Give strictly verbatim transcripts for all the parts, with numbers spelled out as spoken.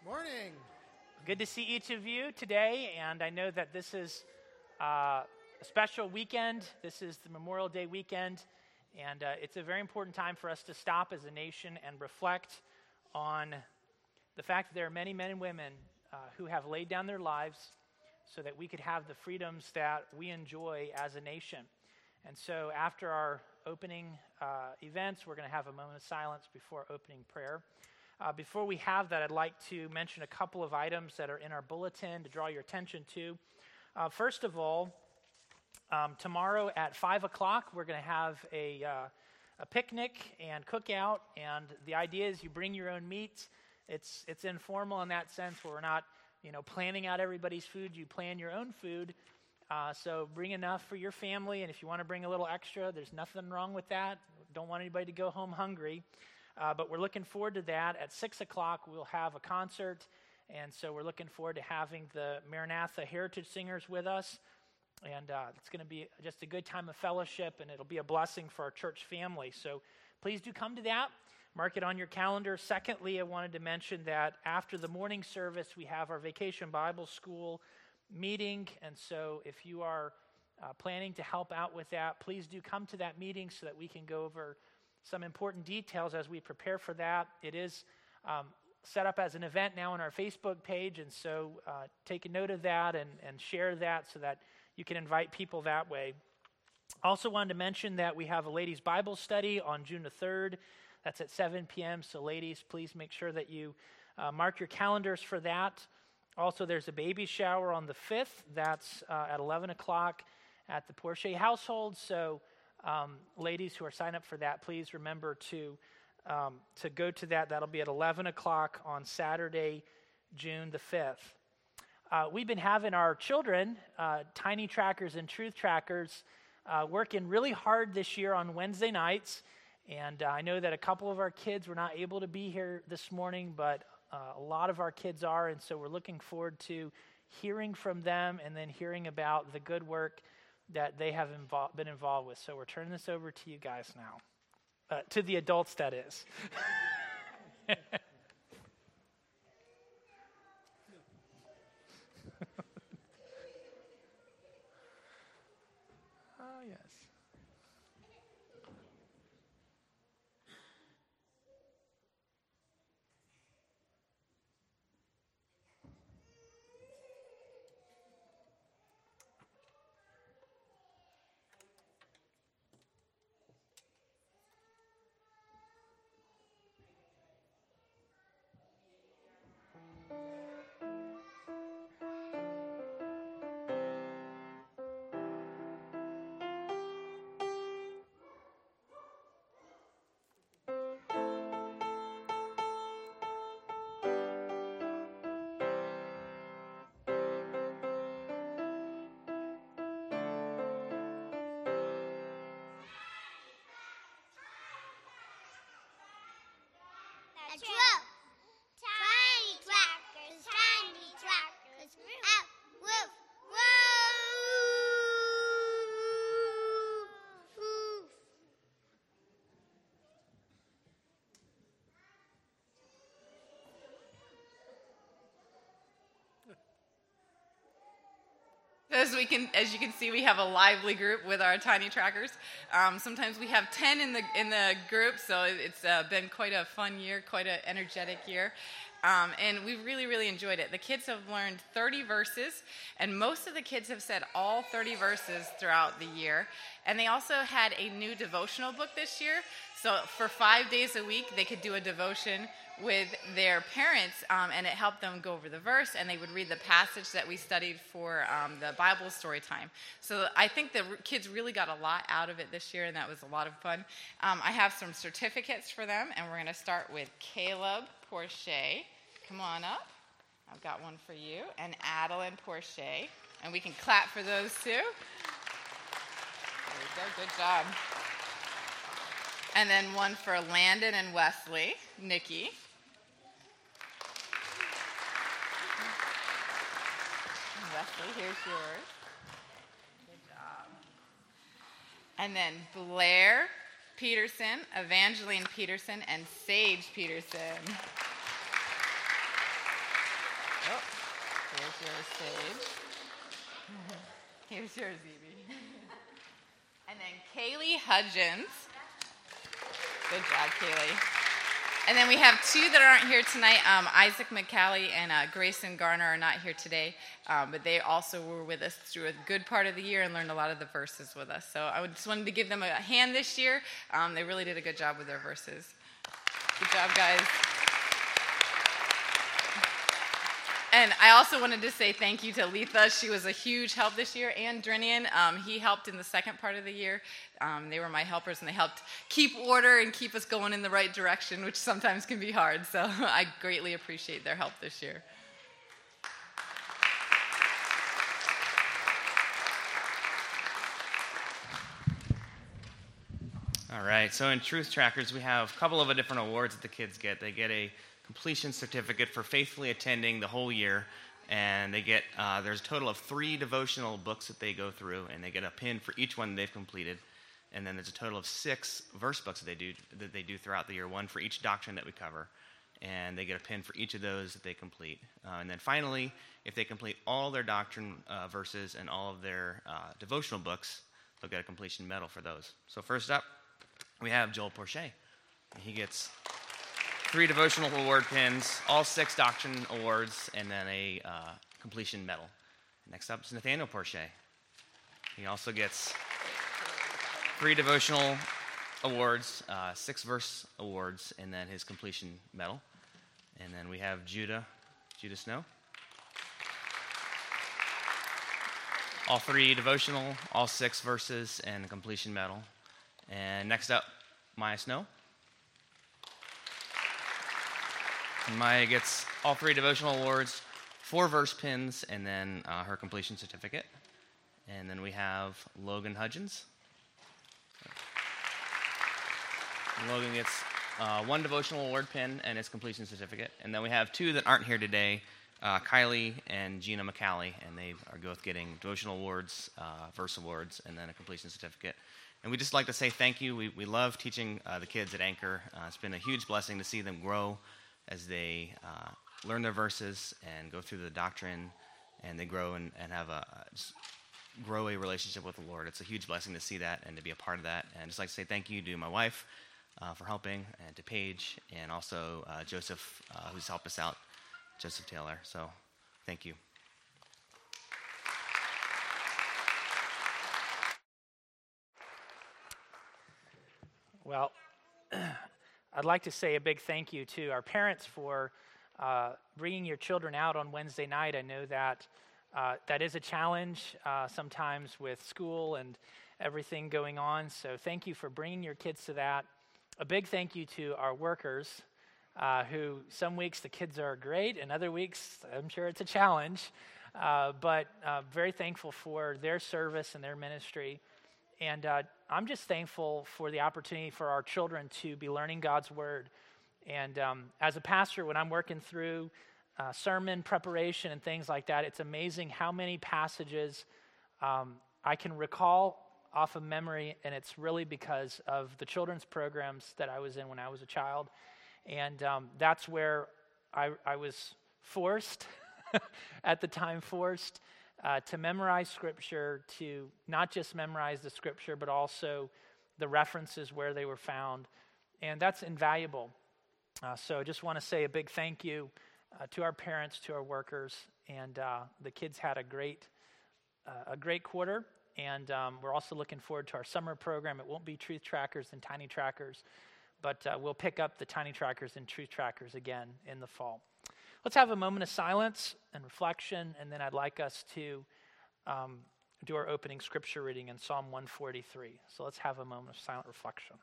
Morning. Good to see each of you today, and I know that this is uh, a special weekend. This is the Memorial Day weekend, and uh, it's a very important time for us to stop as a nation and reflect on the fact that there are many men and women uh, who have laid down their lives so that we could have the freedoms that we enjoy as a nation. And so after our opening uh, events, we're going to have a moment of silence before opening prayer. Uh, before we have that, I'd like to mention a couple of items that are in our bulletin to draw your attention to. Uh, first of all, um, tomorrow at five o'clock, we're going to have a, uh, a picnic and cookout, and the idea is you bring your own meat. It's it's informal in that sense where we're not you know, planning out everybody's food. You plan your own food, uh, so bring enough for your family, and if you want to bring a little extra, there's nothing wrong with that. Don't want anybody to go home hungry. Uh, but we're looking forward to that. At six o'clock, we'll have a concert, and so we're looking forward to having the Maranatha Heritage Singers with us, and uh, it's going to be just a good time of fellowship, and it'll be a blessing for our church family. So please do come to that. Mark it on your calendar. Secondly, I wanted to mention that after the morning service, we have our Vacation Bible School meeting, and so if you are uh, planning to help out with that, please do come to that meeting so that we can go over some important details as we prepare for that. It is um, set up as an event now on our Facebook page, and so uh, take a note of that and, and share that so that you can invite people that way. Also wanted to mention that we have a ladies' Bible study on June the third. That's at seven p.m., so ladies, please make sure that you uh, mark your calendars for that. Also, there's a baby shower on the fifth. That's uh, at eleven o'clock at the Porsche household, so Um, ladies who are signed up for that, please remember to um, to go to that. That'll be at eleven o'clock on Saturday, June the fifth. Uh, we've been having our children, uh, Tiny Trackers and Truth Trackers, uh, working really hard this year on Wednesday nights. And uh, I know that a couple of our kids were not able to be here this morning, but uh, a lot of our kids are. And so we're looking forward to hearing from them and then hearing about the good work that they have invo- been involved with. So we're turning this over to you guys now. Uh, to the adults, that is. Oh, yes. That's true. Tiny trackers, tiny trackers, out, woof, woof. As we can, as you can see, we have a lively group with our tiny trackers. Um, sometimes we have ten in the in the group, so it's uh, been quite a fun year, quite an energetic year, um, and we really, really enjoyed it. The kids have learned thirty verses, and most of the kids have said all thirty verses throughout the year. And they also had a new devotional book this year, so for five days a week, they could do a devotion with their parents, um, and it helped them go over the verse, and they would read the passage that we studied for um, the Bible story time. So I think the kids really got a lot out of it this year, and that was a lot of fun. Um, I have some certificates for them, and we're going to start with Caleb Porsche. Come on up. I've got one for you, and Adeline Porsche, and we can clap for those two. There we go. Good job. And then one for Landon and Wesley, Nikki. Wesley, here's yours. Good job. And then Blair Peterson, Evangeline Peterson, and Sage Peterson. yours, Sage. Here's yours, Evie. And then Kaylee Hudgens. Good job, Kaylee. And then we have two that aren't here tonight. Um, Isaac McCallie and uh, Grayson Garner are not here today, um, but they also were with us through a good part of the year and learned a lot of the verses with us. So I just wanted to give them a hand this year. Um, they really did a good job with their verses. Good job, guys. And I also wanted to say thank you to Letha. She was a huge help this year, and Drinian. Um, he helped in the second part of the year. Um, they were my helpers, and they helped keep order and keep us going in the right direction, which sometimes can be hard. So I greatly appreciate their help this year. All right, so in Truth Trackers, we have a couple of different awards that the kids get. They get a completion certificate for faithfully attending the whole year, and they get, uh, there's a total of three devotional books that they go through, and they get a pin for each one they've completed, and then there's a total of six verse books that they do that they do throughout the year, one for each doctrine that we cover, and they get a pin for each of those that they complete. Uh, and then finally, if they complete all their doctrine uh, verses and all of their uh, devotional books, they'll get a completion medal for those. So first up, we have Joel Porche. He gets three devotional award pins, all six doctrine awards, and then a uh, completion medal. Next up is Nathaniel Porche. He also gets three devotional awards, uh, six verse awards, and then his completion medal. And then we have Judah, Judah Snow. All three devotional, all six verses, and a completion medal. And next up, Maya Snow. Maya gets all three devotional awards, four verse pins, and then uh, her completion certificate. And then we have Logan Hudgens. Logan gets uh, one devotional award pin and his completion certificate. And then we have two that aren't here today, uh, Kylie and Gina McCallie, and they are both getting devotional awards, uh, verse awards, and then a completion certificate. And we just like to say thank you. We, we love teaching uh, the kids at Anchor. Uh, it's been a huge blessing to see them grow as they uh, learn their verses and go through the doctrine, and they grow and, and have a just grow a relationship with the Lord. It's a huge blessing to see that and to be a part of that. And I'd just like to say thank you to my wife uh, for helping, and to Paige, and also uh, Joseph, uh, who's helped us out, Joseph Taylor. So thank you. Well, I'd like to say a big thank you to our parents for uh, bringing your children out on Wednesday night. I know that uh, that is a challenge uh, sometimes with school and everything going on. So thank you for bringing your kids to that. A big thank you to our workers uh, who some weeks the kids are great and other weeks I'm sure it's a challenge. Uh, but uh, very thankful for their service and their ministry. And uh, I'm just thankful for the opportunity for our children to be learning God's Word. And um, as a pastor, when I'm working through uh, sermon preparation and things like that, it's amazing how many passages um, I can recall off of memory, and it's really because of the children's programs that I was in when I was a child. And um, that's where I, I was forced, at the time forced, Uh, to memorize Scripture, to not just memorize the Scripture, but also the references where they were found. And that's invaluable. Uh, so I just want to say a big thank you uh, to our parents, to our workers. And uh, the kids had a great uh, a great quarter. And um, we're also looking forward to our summer program. It won't be Truth Trackers and Tiny Trackers, but uh, we'll pick up the Tiny Trackers and Truth Trackers again in the fall. Let's have a moment of silence and reflection, and then I'd like us to um, do our opening scripture reading in Psalm one forty-three. So let's have a moment of silent reflection.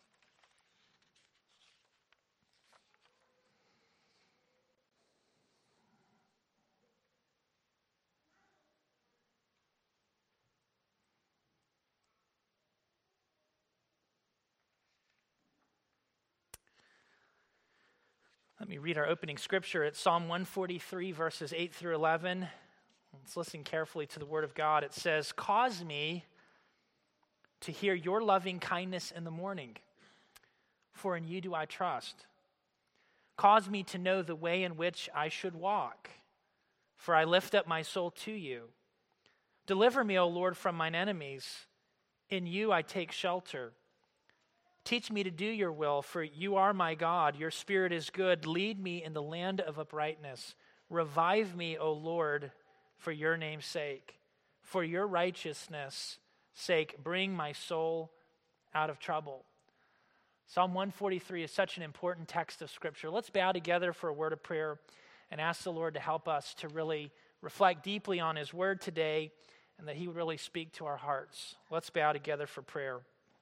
Let me read our opening scripture. It's Psalm one forty-three, verses eight through eleven. Let's listen carefully to the word of God. It says, "Cause me to hear your loving kindness in the morning, for in you do I trust. Cause me to know the way in which I should walk, for I lift up my soul to you. Deliver me, O Lord, from mine enemies. In you I take shelter. Teach me to do your will, for you are my God. Your spirit is good. Lead me in the land of uprightness. Revive me, O Lord, for your name's sake. For your righteousness' sake, bring my soul out of trouble. Psalm one forty-three is such an important text of Scripture. Let's bow together for a word of prayer and ask the Lord to help us to really reflect deeply on his word today and that he would really speak to our hearts. Let's bow together for prayer.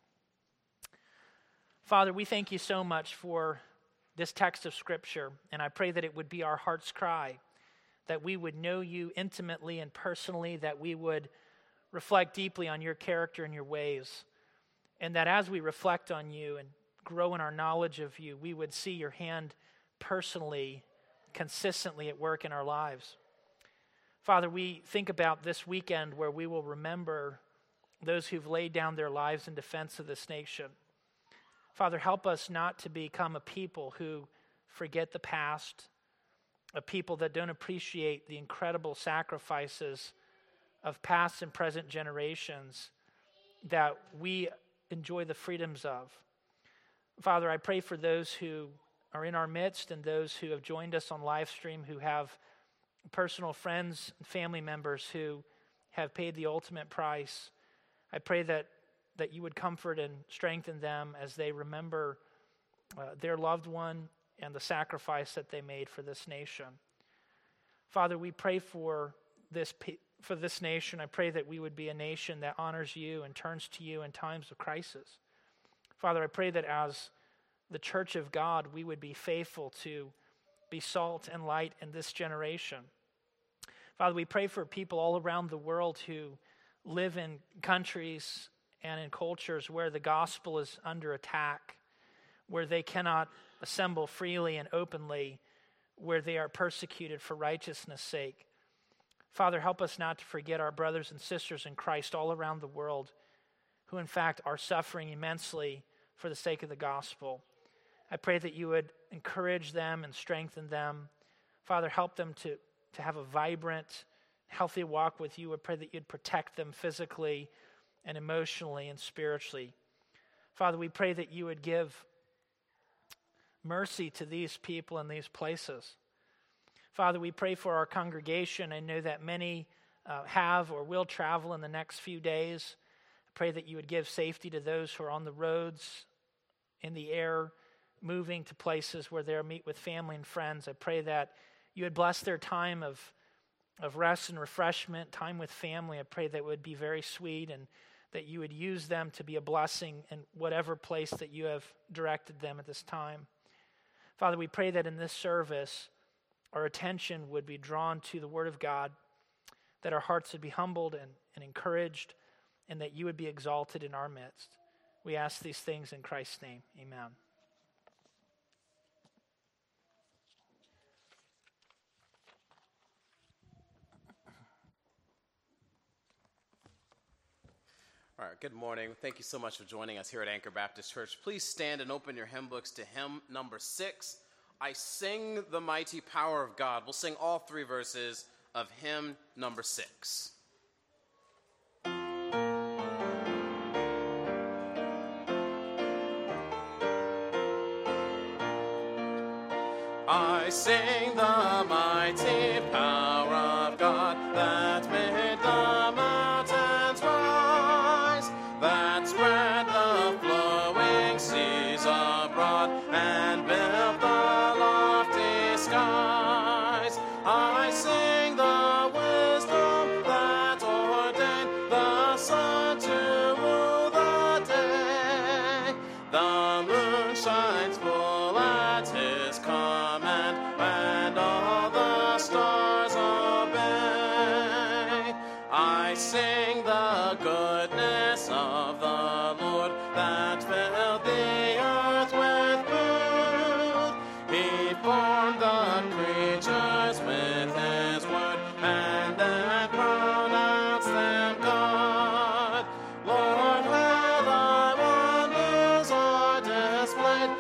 Father, we thank you so much for this text of Scripture, and I pray that it would be our heart's cry, that we would know you intimately and personally, that we would reflect deeply on your character and your ways, and that as we reflect on you and grow in our knowledge of you, we would see your hand personally, consistently at work in our lives. Father, we think about this weekend where we will remember those who've laid down their lives in defense of this nation. Father, help us not to become a people who forget the past, a people that don't appreciate the incredible sacrifices of past and present generations that we enjoy the freedoms of. Father, I pray for those who are in our midst and those who have joined us on live stream who have personal friends and family members who have paid the ultimate price. I pray that, that you would comfort and strengthen them as they remember uh, their loved one and the sacrifice that they made for this nation. Father, we pray for this for this nation. I pray that we would be a nation that honors you and turns to you in times of crisis. Father, I pray that as the church of God, we would be faithful to be salt and light in this generation. Father, we pray for people all around the world who live in countries and in cultures where the gospel is under attack, where they cannot assemble freely and openly, where they are persecuted for righteousness' sake. Father, help us not to forget our brothers and sisters in Christ all around the world who in fact are suffering immensely for the sake of the gospel. I pray that you would encourage them and strengthen them. Father, help them to, to have a vibrant, healthy walk with you. I pray that you'd protect them physically and emotionally and spiritually. Father, we pray that you would give mercy to these people in these places. Father, we pray for our congregation. I know that many uh, have or will travel in the next few days. I pray that you would give safety to those who are on the roads, in the air, moving to places where they'll meet with family and friends. I pray that you would bless their time of, of rest and refreshment, time with family. I pray that it would be very sweet and that you would use them to be a blessing in whatever place that you have directed them at this time. Father, we pray that in this service, our attention would be drawn to the Word of God, that our hearts would be humbled and, and encouraged, and that you would be exalted in our midst. We ask these things in Christ's name. Amen. All right, good morning. Thank you so much for joining us here at Anchor Baptist Church. Please stand and open your hymn books to hymn number six, I Sing the Mighty Power of God. We'll sing all three verses of hymn number six. I sing the mighty power of God that made the mountains rise, that spread the flowing seas abroad and built the lofty skies. I sing the wisdom that ordained the sun to rule the day. The moon shines full at his command, and all the stars obey. I sing the goodness of the Lord that filled the earth with food. He formed the creatures with his word, and then pronounced them God. Lord, where thy wonders are displayed,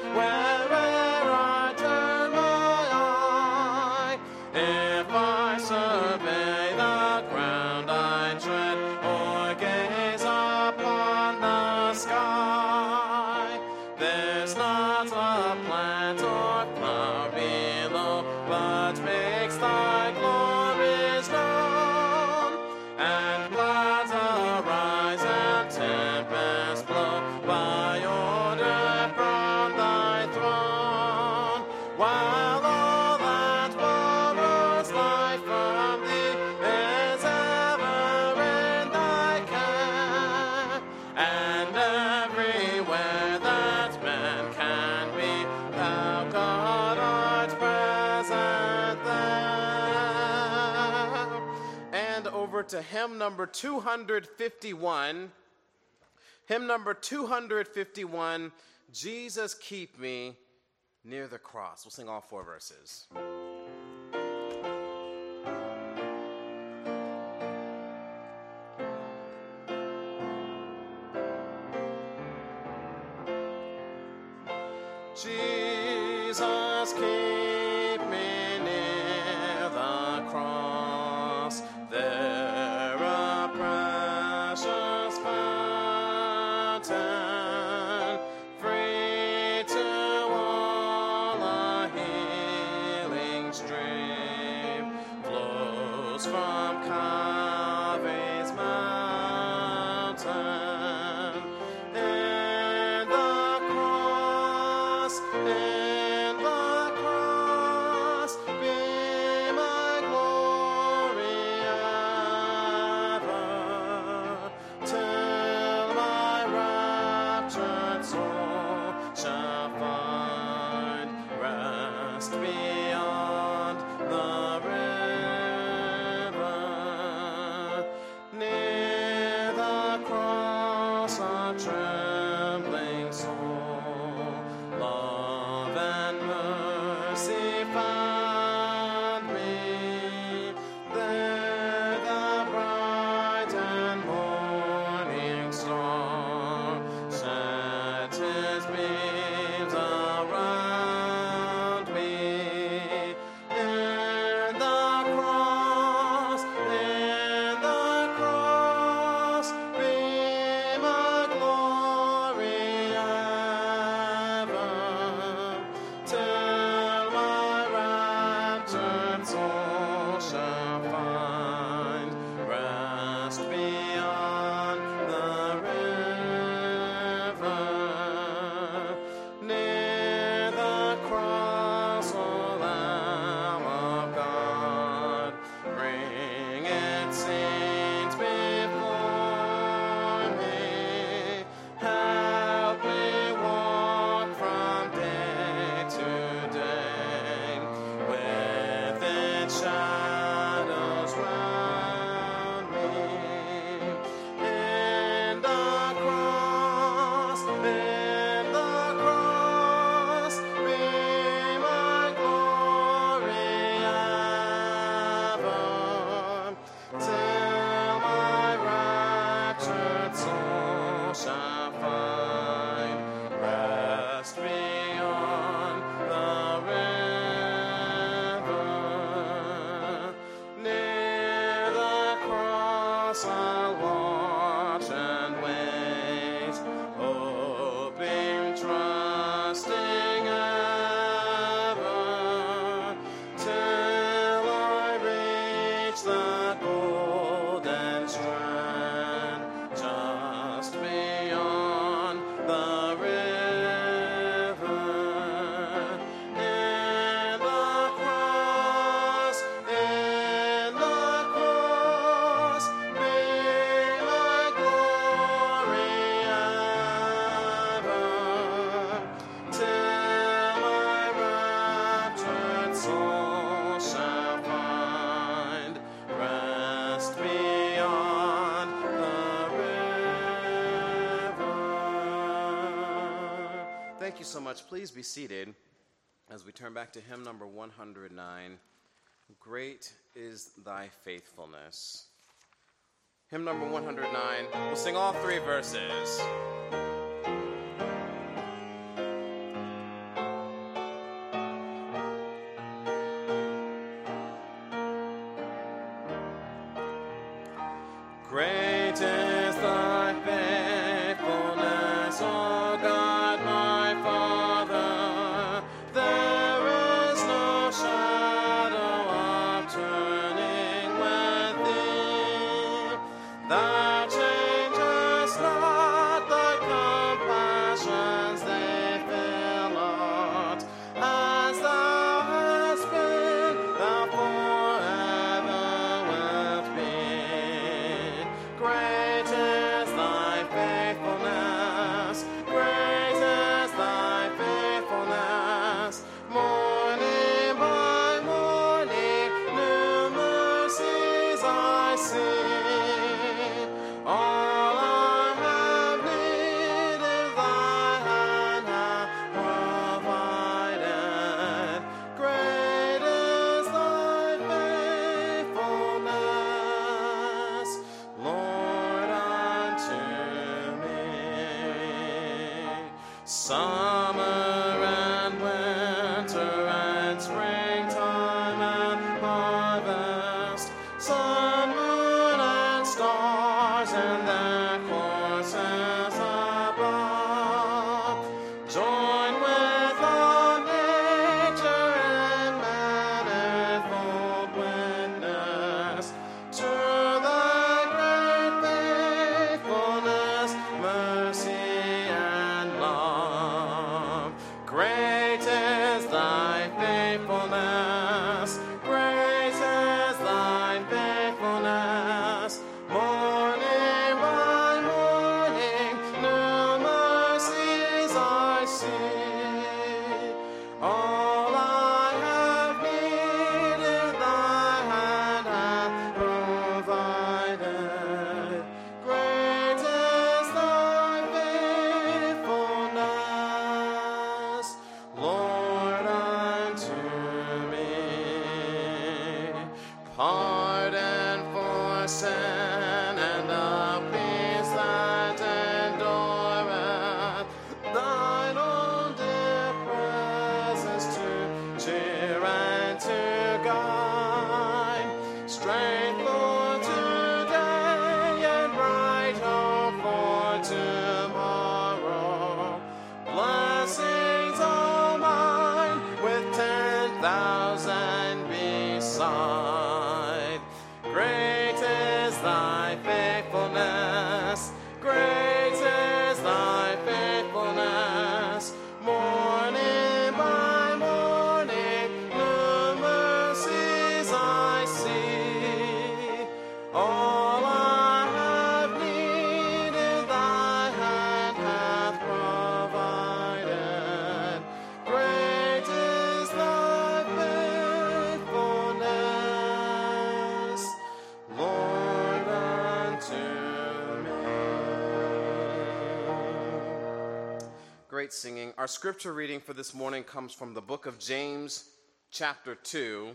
wherever I turn my eye, if I serve over to hymn number two fifty-one. Hymn number two fifty-one, Jesus Keep Me Near the Cross. We'll sing all four verses. Jesus, keep me near the cross, there a precious fountain, free to all a healing stream, flows from Calvary's mountain, and the cross, and the cross be my glory ever, till my raptured soul shall find rest beyond the river. Near the cross a trembling soul, love and mercy found me. There the bright and morning star shed his beams around me. And the cross, and the cross be my glory ever, till my raptured soul shall find rest beyond the river. Near the cross, O Lamb of God, bring its saints before me. Help me walk from day to day with its shadows round me. In the cross, in the cross, be my glory ever, till my raptured soul shall find rest beyond the river. Near the cross I'll watch and wait, hoping, trusting ever, till I reach the golden strand, just beyond the river. In the cross, in the cross, be my glory ever, till my raptured soul shall find rest beyond the river. Thank you so much. Please be seated as we turn back to hymn number one hundred nine. Great is thy faithfulness. Hymn number one hundred nine. We'll sing all three verses. Great is thy faithfulness, O God, my Father. There is no shadow of turning with thee. Thou changest not, thy compassions they fail not. As thou hast been, thou forever wilt be. Summer and winter and springtime and harvest, sun, moon, and stars and their courses above, join with all nature and manifold witness to thy great faithfulness, mercy, and love. Great is thy faithfulness, great is thy faithfulness. Morning by morning, new mercies I see. All I have needed, thy hand hath provided. Great is thy faithfulness, Lord, unto me. Pardon for sin and the peace that endureth, thine own dear presence to cheer and to guide, strength for today and bright hope for tomorrow. Blessings all mine with ten thousand beside. Great is thy faithfulness, great is thy faithfulness. Morning by morning, new mercies I see. All I have needed, thy hand hath provided. Great is thy faithfulness, Lord, unto me. Great singing. Our scripture reading for this morning comes from the book of James, chapter two.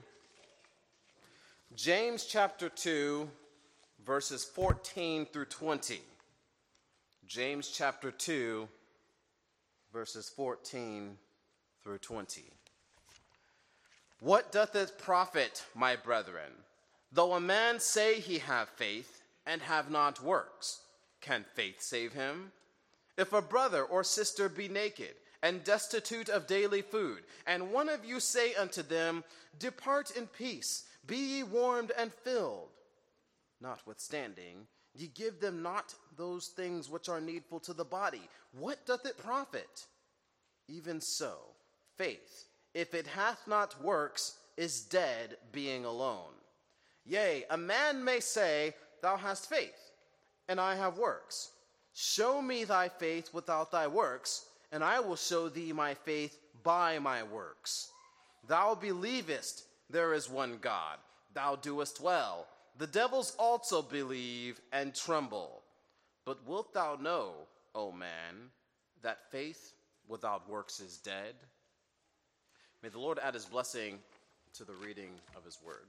James chapter two, verses fourteen through twenty. James chapter two, verses fourteen through twenty. What doth it profit, my brethren, though a man say he have faith and have not works? Can faith save him? If a brother or sister be naked and destitute of daily food, and one of you say unto them, Depart in peace, be ye warmed and filled, notwithstanding, ye give them not those things which are needful to the body, what doth it profit? Even so, faith, if it hath not works, is dead being alone. Yea, a man may say, Thou hast faith, and I have works. Show me thy faith without thy works, and I will show thee my faith by my works. Thou believest there is one God. Thou doest well. The devils also believe and tremble. But wilt thou know, O man, that faith without works is dead? May the Lord add his blessing to the reading of his word.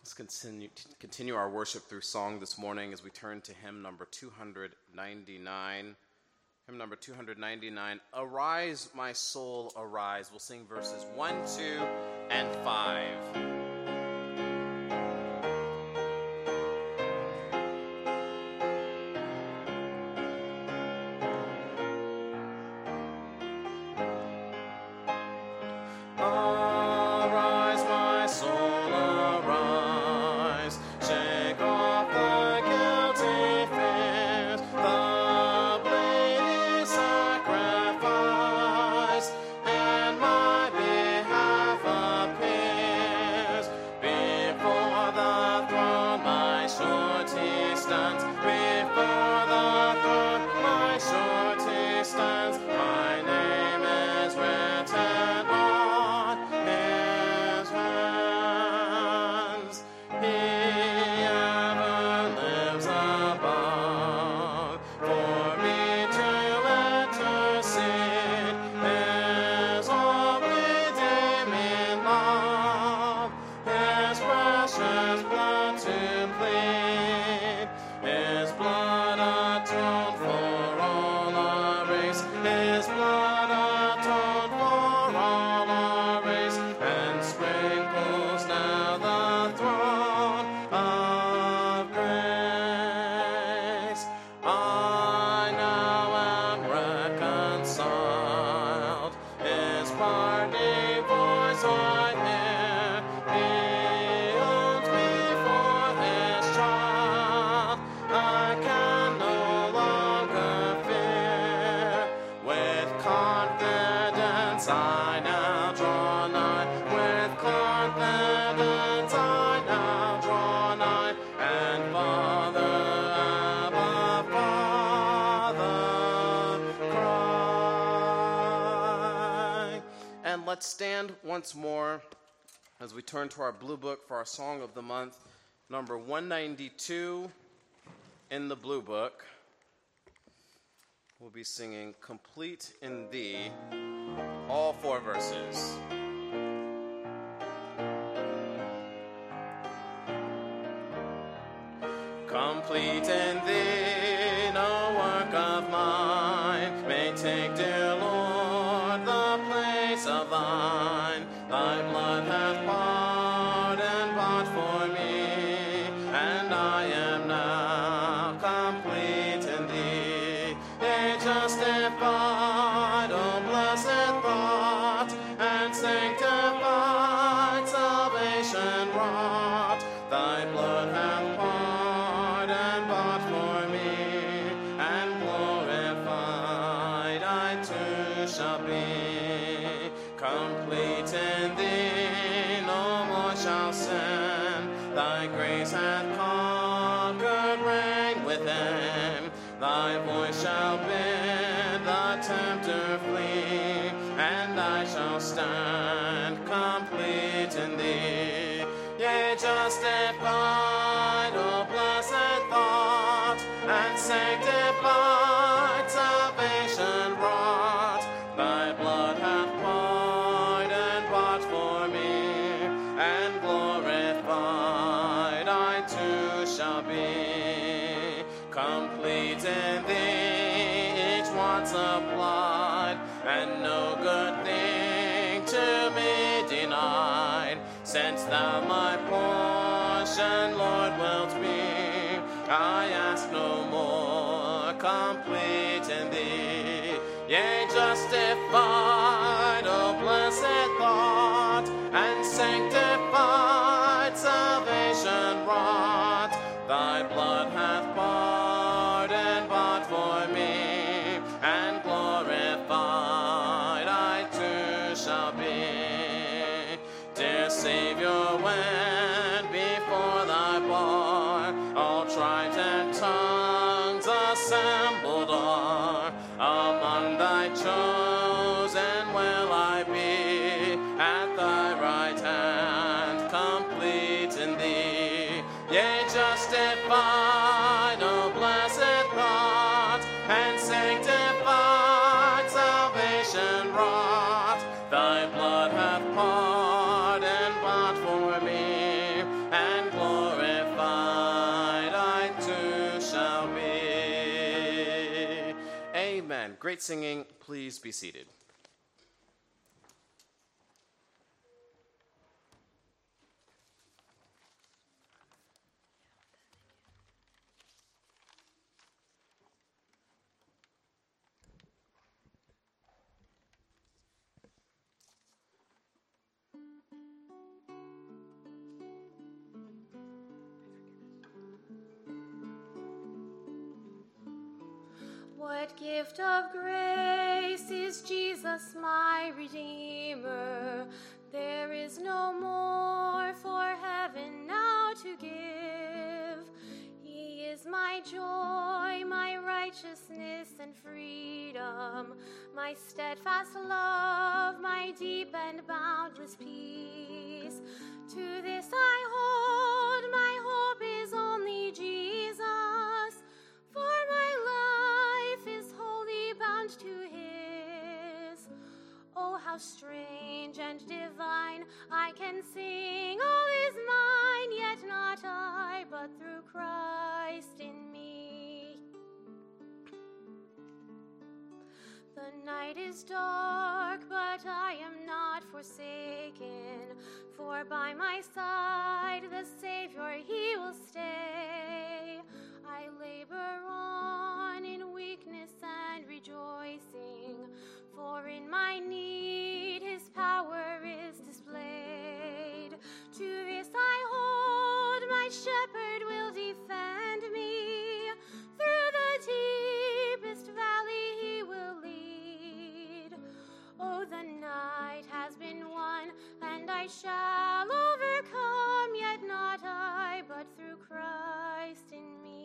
Let's continue, continue our worship through song this morning as we turn to hymn number two ninety-nine. Hymn number two ninety-nine, Arise, My Soul, Arise. We'll sing verses one, two, and five. Let's stand once more as we turn to our blue book for our song of the month, number one ninety-two in the blue book. We'll be singing Complete in Thee, all four verses. Complete in Thee, no work of mine may take, dear Lord, the place of thine. Thy blood hath bought and bought for me, and I am now complete in Thee. Yea, justified, O blessed thought, and sanctified, salvation wrought. Thy blood hath bought and bought for me, and glorified I too shall be. Complete in Thee, no more shall sin. Thy grace hath conquered, reign within. Thy voice shall bid the tempter flee, and I shall stand complete in Thee. Yea, justified, O blessed thought, and sanctified, salvation wrought. Thy blood hath bought and bought for me, and glorified I too shall be. Complete in Thee, each want supplied, and no good thing to me denied. Since Thou my portion, Lord, wilt be, I ask no more. Complete in Thee, yea, justified, O blessed thought, and sanctified, salvation wrought. Thy blood hath bought and bought for me, and glorified I too shall be. Dear Savior, when before Thy bar all tribes and tongues assembled are, among Thy chosen great singing. Please be seated. What gift of grace is Jesus, my Redeemer? There is no more for heaven now to give. He is my joy, my righteousness and freedom, my steadfast love, my deep and boundless peace. To this I hold, my hope is only Jesus, for my life is wholly bound to his. Oh, how strange and divine, I can sing, all is mine, yet not I, but through Christ in me. The night is dark, but I am not forsaken, for by my side the Savior, he will stay. I labor on in weakness and rejoicing, for in my need his power is displayed. To this I hold, my shepherd will defend me. Through the deepest valley he will lead. Oh, the night has been won, and I shall overcome, yet not I, but through Christ in me.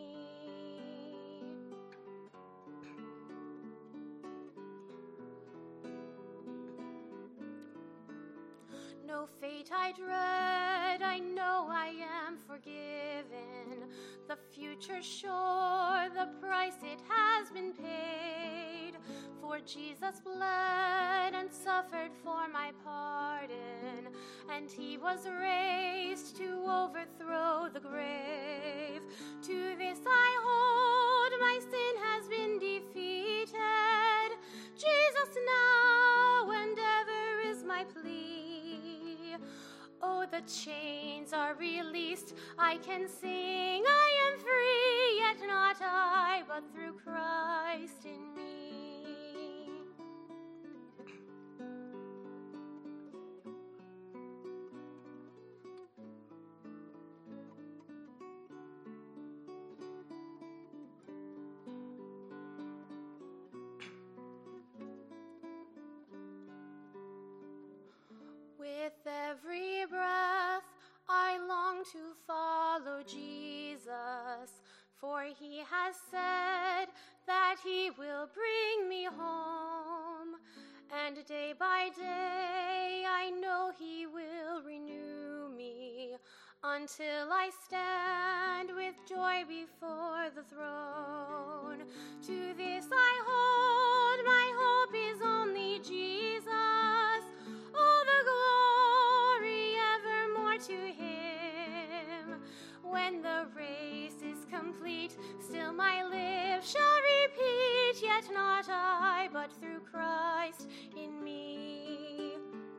No fate I dread, I know I am forgiven. The future sure, the price it has been paid. For Jesus bled and suffered for my pardon, and he was raised to overthrow the grave. To this I hold, my sin has been defeated. Jesus now and ever is my plea. Oh, the chains are released, I can sing, I am free, yet not I, but through Christ in me. With every breath, I long to follow Jesus, for he has said that he will bring me home. And day by day, I know he will renew me, until I stand with joy before the throne. To this I hold, my hope is only Jesus. All the glory evermore to him. When the race is complete, still my lips shall repeat, yet not I, but through Christ in me.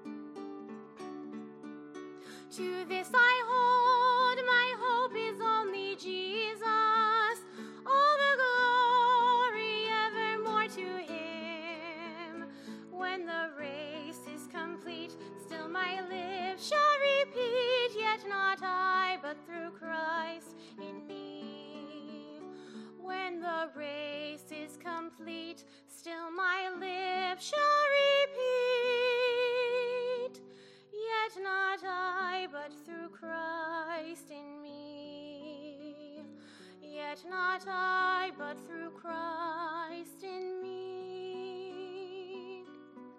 To this I hold, my hope is only Jesus. All the glory evermore to him. When the race is complete, still my lips shall repeat, yet not I, but through Christ in me. When the race is complete, still my lips shall repeat, yet not I, but through Christ in me. Yet not I, but through Christ in me.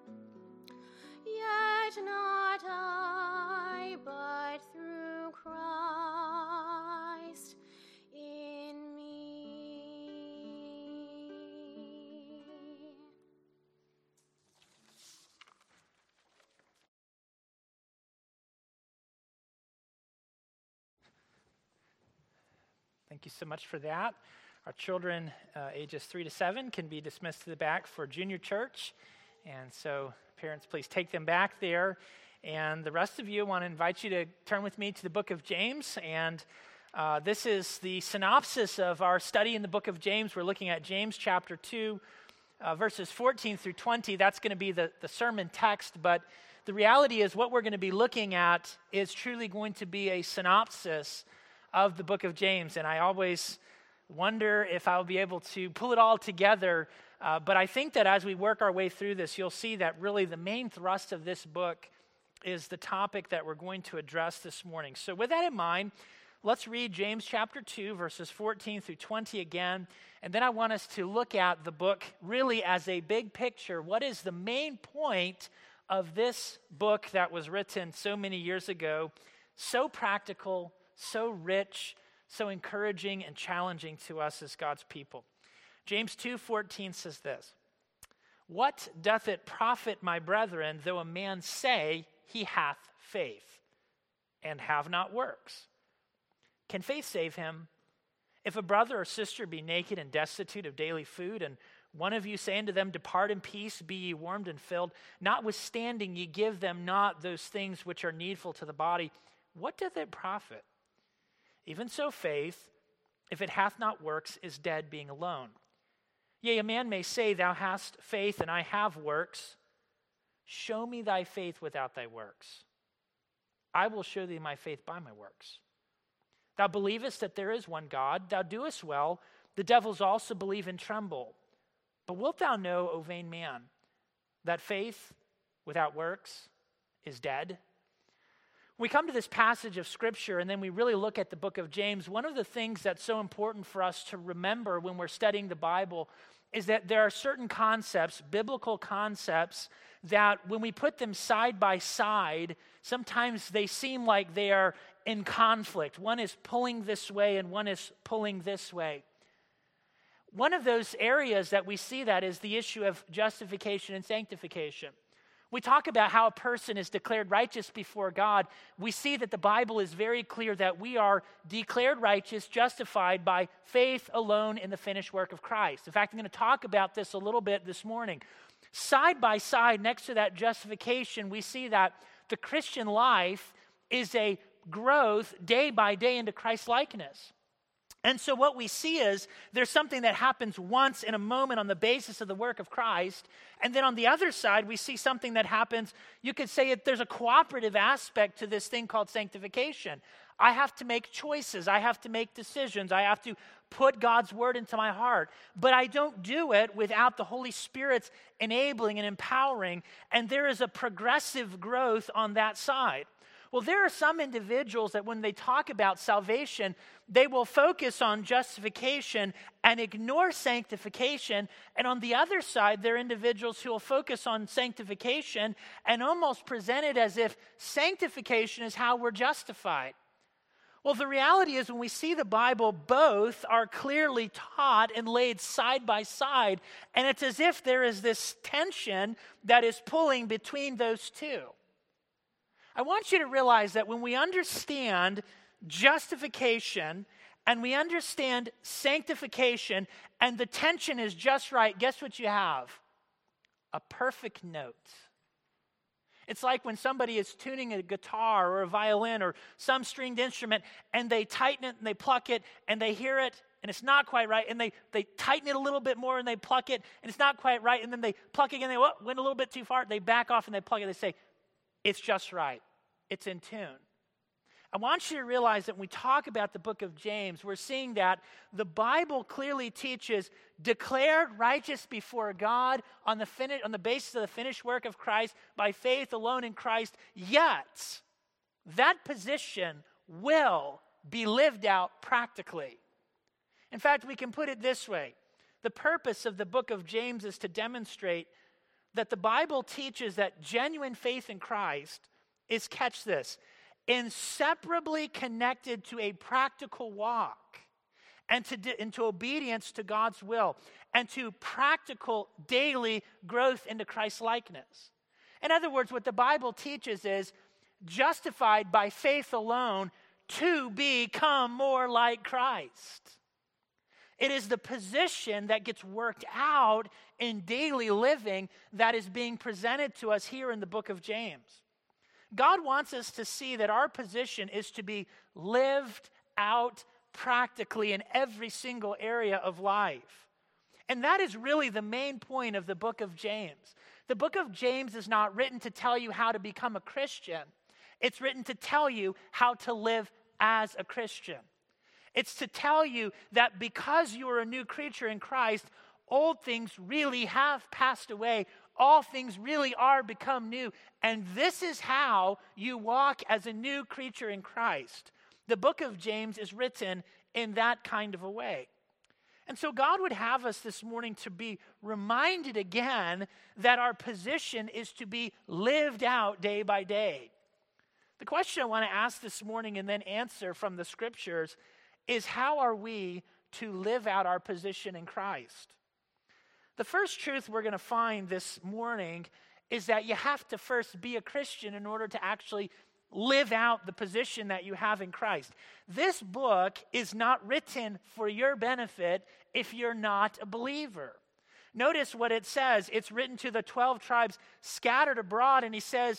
Yet not I, but through Christ in me. Thank you so much for that. Our children, uh, ages three to seven, can be dismissed to the back for junior church. And so, parents, please take them back there. And the rest of you, I want to invite you to turn with me to the book of James. And uh, this is the synopsis of our study in the book of James. We're looking at James chapter two, uh, verses fourteen through twenty. That's going to be the, the sermon text. But the reality is what we're going to be looking at is truly going to be a synopsis of the book of James. And I always wonder if I'll be able to pull it all together. Uh, but I think that as we work our way through this, you'll see that really the main thrust of this book is the topic that we're going to address this morning. So with that in mind, let's read James chapter two, verses fourteen through twenty again. And then I want us to look at the book really as a big picture. What is the main point of this book that was written so many years ago? So practical, so rich, so encouraging and challenging to us as God's people. James two fourteen says this, "What doth it profit, my brethren, though a man say he hath faith, and have not works? Can faith save him? If a brother or sister be naked and destitute of daily food, and one of you say unto them, Depart in peace, be ye warmed and filled, notwithstanding ye give them not those things which are needful to the body, what doth it profit? Even so faith, if it hath not works, is dead, being alone. Yea, a man may say, Thou hast faith, and I have works. Show me thy faith without thy works. I will show thee my faith by my works. Thou believest that there is one God, thou doest well. The devils also believe and tremble. But wilt thou know, O vain man, that faith without works is dead?" We come to this passage of Scripture and then we really look at the book of James. One of the things that's so important for us to remember when we're studying the Bible is that there are certain concepts, biblical concepts, that when we put them side by side, sometimes they seem like they are in conflict. One is pulling this way and one is pulling this way. One of those areas that we see that is the issue of justification and sanctification. We talk about how a person is declared righteous before God. We see that the Bible is very clear that we are declared righteous, justified by faith alone in the finished work of Christ. In fact, I'm going to talk about this a little bit this morning. Side by side, next to that justification, we see that the Christian life is a growth day by day into Christ's likeness. And so what we see is there's something that happens once in a moment on the basis of the work of Christ. And then on the other side, we see something that happens, you could say it, there's a cooperative aspect to this thing called sanctification. I have to make choices. I have to make decisions. I have to put God's word into my heart. But I don't do it without the Holy Spirit's enabling and empowering. And there is a progressive growth on that side. Well, there are some individuals that when they talk about salvation, they will focus on justification and ignore sanctification. And on the other side, there are individuals who will focus on sanctification and almost present it as if sanctification is how we're justified. Well, the reality is when we see the Bible, both are clearly taught and laid side by side. And it's as if there is this tension that is pulling between those two. I want you to realize that when we understand justification and we understand sanctification and the tension is just right, guess what you have? A perfect note. It's like when somebody is tuning a guitar or a violin or some stringed instrument and they tighten it and they pluck it and they hear it and it's not quite right and they, they tighten it a little bit more and they pluck it and it's not quite right and then they pluck again, they oh, went a little bit too far, they back off and they plug it, they say, it's just right. It's in tune. I want you to realize that when we talk about the book of James, we're seeing that the Bible clearly teaches declared righteous before God on the fin- on the basis of the finished work of Christ by faith alone in Christ, yet that position will be lived out practically. In fact, we can put it this way. The purpose of the book of James is to demonstrate that the Bible teaches that genuine faith in Christ is, catch this, inseparably connected to a practical walk and to, into obedience to God's will and to practical daily growth into Christ's likeness. In other words, what the Bible teaches is justified by faith alone to become more like Christ. It is the position that gets worked out in daily living that is being presented to us here in the book of James. God wants us to see that our position is to be lived out practically in every single area of life. And that is really the main point of the book of James. The book of James is not written to tell you how to become a Christian. It's written to tell you how to live as a Christian. It's to tell you that because you are a new creature in Christ, old things really have passed away. All things really are become new. And this is how you walk as a new creature in Christ. The book of James is written in that kind of a way. And so God would have us this morning to be reminded again that our position is to be lived out day by day. The question I want to ask this morning and then answer from the scriptures is, how are we to live out our position in Christ? The first truth we're going to find this morning is that you have to first be a Christian in order to actually live out the position that you have in Christ. This book is not written for your benefit if you're not a believer. Notice what it says. It's written to the twelve tribes scattered abroad, and he says,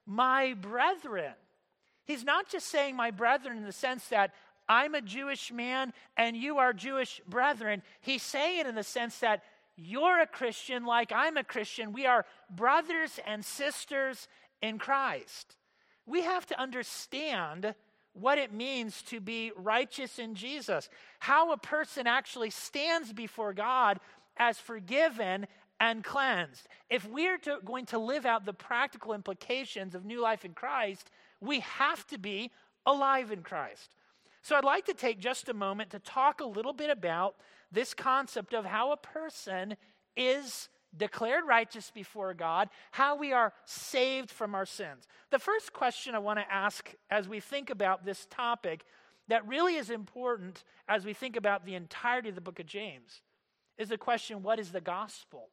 my brethren. He's not just saying my brethren in the sense that I'm a Jewish man and you are Jewish brethren. He's saying it in the sense that you're a Christian like I'm a Christian. We are brothers and sisters in Christ. We have to understand what it means to be righteous in Jesus, how a person actually stands before God as forgiven and cleansed. If we're to, going to live out the practical implications of new life in Christ, we have to be alive in Christ. So I'd like to take just a moment to talk a little bit about this concept of how a person is declared righteous before God, how we are saved from our sins. The first question I want to ask as we think about this topic that really is important as we think about the entirety of the book of James is the question, what is the gospel?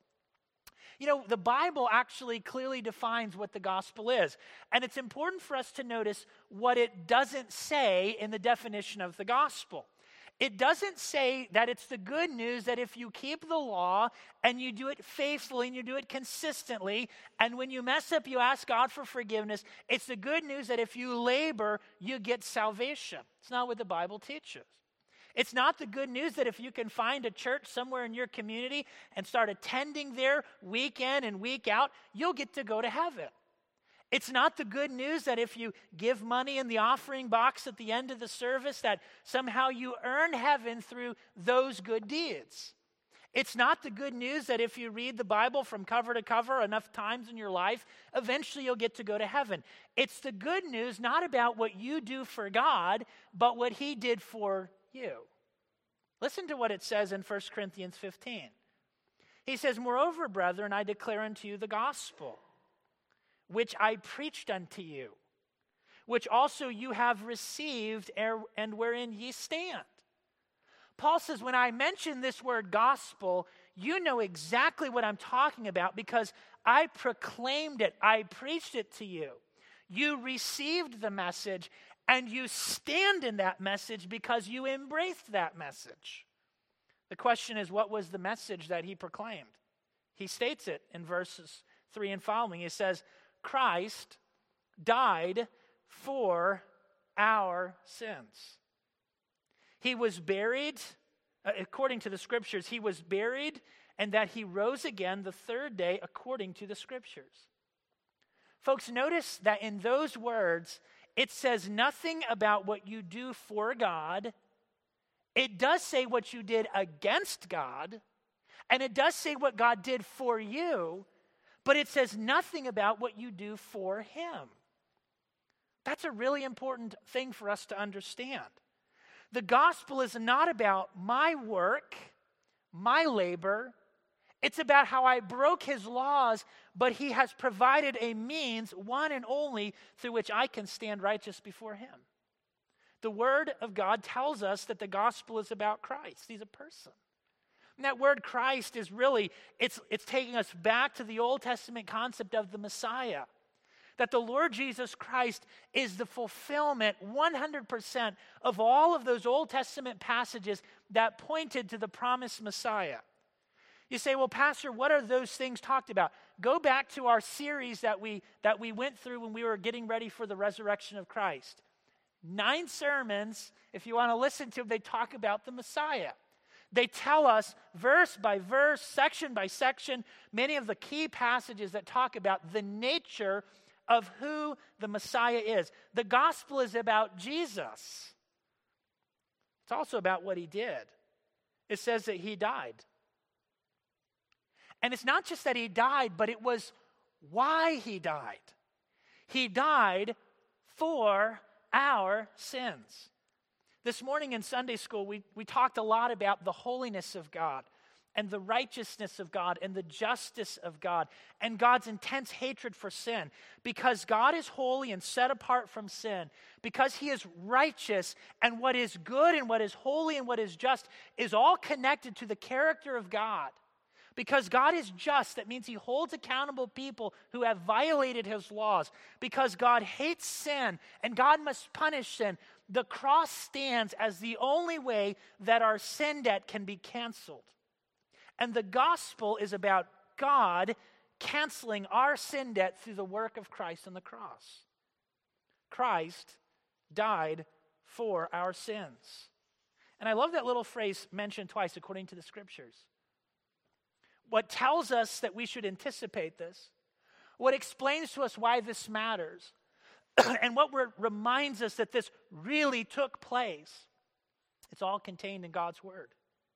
You know, the Bible actually clearly defines what the gospel is. And it's important for us to notice what it doesn't say in the definition of the gospel. It doesn't say that it's the good news that if you keep the law and you do it faithfully and you do it consistently, and when you mess up, you ask God for forgiveness. It's the good news that if you labor, you get salvation. It's not what the Bible teaches. It's not the good news that if you can find a church somewhere in your community and start attending there week in and week out, you'll get to go to heaven. It's not the good news that if you give money in the offering box at the end of the service that somehow you earn heaven through those good deeds. It's not the good news that if you read the Bible from cover to cover enough times in your life, eventually you'll get to go to heaven. It's the good news not about what you do for God, but what he did for you. Listen to what it says in First Corinthians fifteen. He says, moreover, brethren, I declare unto you the gospel, which I preached unto you, which also you have received, and wherein ye stand. Paul says, when I mention this word gospel, you know exactly what I'm talking about because I proclaimed it, I preached it to you. You received the message, and you stand in that message because you embraced that message. The question is, what was the message that he proclaimed? He states it in verses three and following. He says, Christ died for our sins. He was buried, uh, according to the scriptures, he was buried, and that he rose again the third day according to the scriptures. Folks, notice that in those words, it says nothing about what you do for God. It does say what you did against God, and it does say what God did for you, but it says nothing about what you do for him. That's a really important thing for us to understand. The gospel is not about my work, my labor. It's about how I broke his laws, but he has provided a means, one and only, through which I can stand righteous before him. The word of God tells us that the gospel is about Christ. He's a person. And that word Christ is really, it's, it's taking us back to the Old Testament concept of the Messiah. that the Lord Jesus Christ is the fulfillment one hundred percent of all of those Old Testament passages that pointed to the promised Messiah. You say, well, Pastor, what are those things talked about? Go back to our series that we, that we went through when we were getting ready for the resurrection of Christ. Nine sermons, if you want to listen to them, they talk about the Messiah. They tell us verse by verse, section by section, many of the key passages that talk about the nature of who the Messiah is. The gospel is about Jesus. It's also about what he did. It says that he died. And it's not just that he died, but it was why he died. He died for our sins. This morning in Sunday school, we, we talked a lot about the holiness of God and the righteousness of God and the justice of God and God's intense hatred for sin. Because God is holy and set apart from sin, because he is righteous, and what is good and what is holy and what is just is all connected to the character of God. Because God is just, that means he holds accountable people who have violated his laws. Because God hates sin and God must punish sin, the cross stands as the only way that our sin debt can be canceled. And the gospel is about God canceling our sin debt through the work of Christ on the cross. Christ died for our sins. And I love that little phrase mentioned twice, according to the scriptures. What tells us that we should anticipate this, what explains to us why this matters, and what reminds us that this really took place, it's all contained in God's word.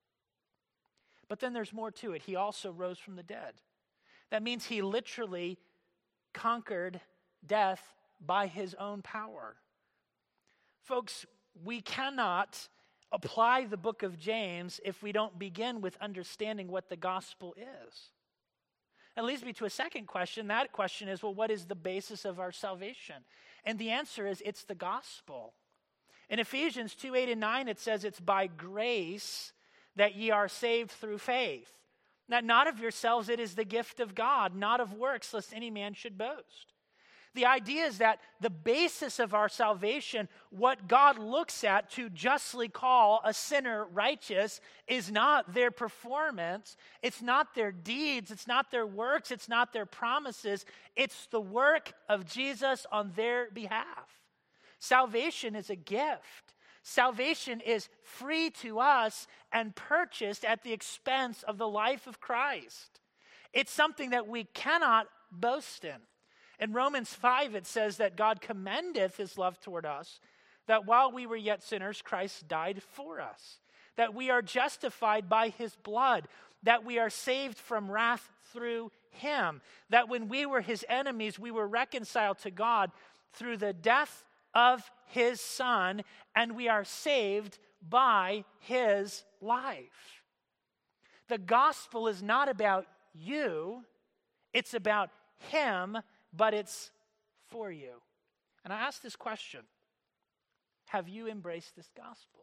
But then there's more to it. He also rose from the dead. That means he literally conquered death by his own power. Folks, we cannot apply the book of James if we don't begin with understanding what the gospel is. That leads me to a second question. That question is, well, what is the basis of our salvation? And the answer is, it's the gospel. In Ephesians two, eight, and nine, it says it's by grace that ye are saved through faith. Now, not of yourselves, it is the gift of God, not of works, lest any man should boast. The idea is that the basis of our salvation, what God looks at to justly call a sinner righteous, is not their performance, it's not their deeds, it's not their works, it's not their promises, it's the work of Jesus on their behalf. Salvation is a gift. Salvation is free to us and purchased at the expense of the life of Christ. It's something that we cannot boast in. In Romans five, it says that God commendeth his love toward us, that while we were yet sinners, Christ died for us, that we are justified by his blood, that we are saved from wrath through him, that when we were his enemies, we were reconciled to God through the death of his Son, and we are saved by his life. The gospel is not about you, it's about him, but it's for you. And I ask this question: have you embraced this gospel?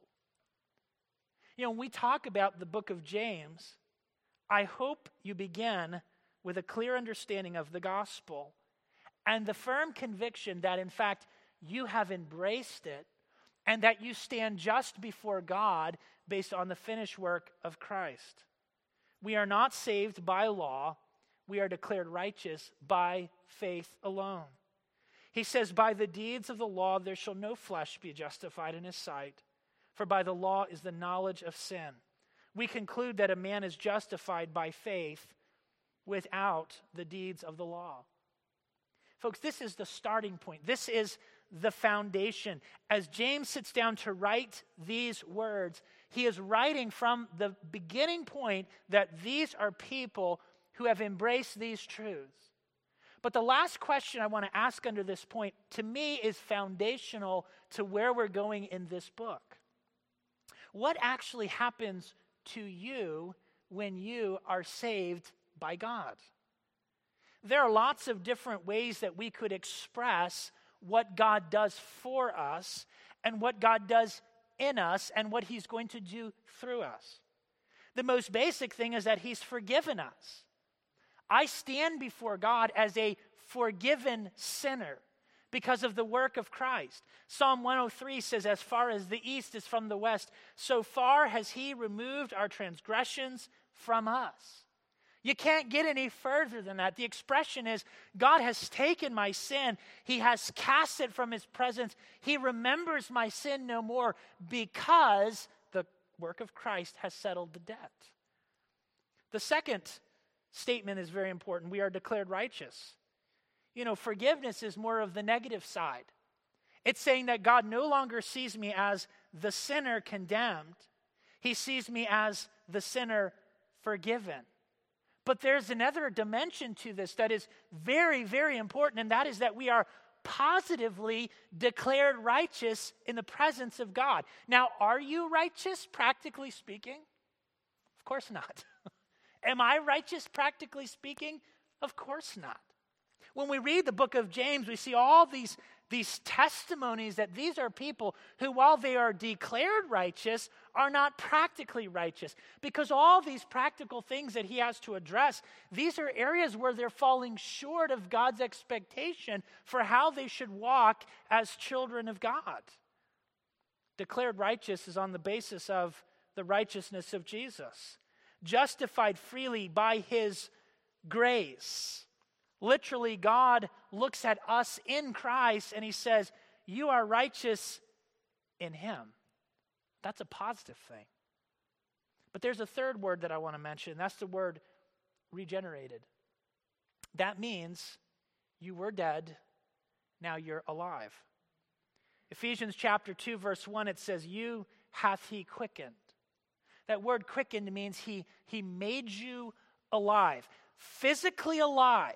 You know, when we talk about the book of James, I hope you begin with a clear understanding of the gospel and the firm conviction that, in fact, you have embraced it and that you stand just before God based on the finished work of Christ. We are not saved by law. We are declared righteous by faith alone. He says, by the deeds of the law there shall no flesh be justified in his sight, for by the law is the knowledge of sin. We conclude that a man is justified by faith without the deeds of the law. Folks, this is the starting point. This is the foundation. As James sits down to write these words, he is writing from the beginning point that these are people who have embraced these truths. But the last question I want to ask under this point, to me, is foundational to where we're going in this book. What actually happens to you when you are saved by God? There are lots of different ways that we could express what God does for us and what God does in us and what he's going to do through us. The most basic thing is that he's forgiven us. I stand before God as a forgiven sinner because of the work of Christ. Psalm one oh three says, as far as the east is from the west, so far has he removed our transgressions from us. You can't get any further than that. The expression is, God has taken my sin. He has cast it from his presence. He remembers my sin no more because the work of Christ has settled the debt. The second statement is very important. We are declared righteous. You know, forgiveness is more of the negative side. It's saying that God no longer sees me as the sinner condemned. He sees me as the sinner forgiven. But there's another dimension to this that is very, very important, and that is that we are positively declared righteous in the presence of God. Now, are you righteous, practically speaking? Of course not. Am I righteous, practically speaking? Of course not. When we read the book of James, we see all these, these testimonies that these are people who, while they are declared righteous, are not practically righteous. Because all these practical things that he has to address, these are areas where they're falling short of God's expectation for how they should walk as children of God. Declared righteous is on the basis of the righteousness of Jesus. Justified freely by his grace. Literally, God looks at us in Christ and he says, you are righteous in him. That's a positive thing. But there's a third word that I want to mention. That's the word regenerated. That means you were dead, now you're alive. Ephesians chapter two, verse one, it says, you hath he quickened. That word quickened means he, he made you alive. Physically alive.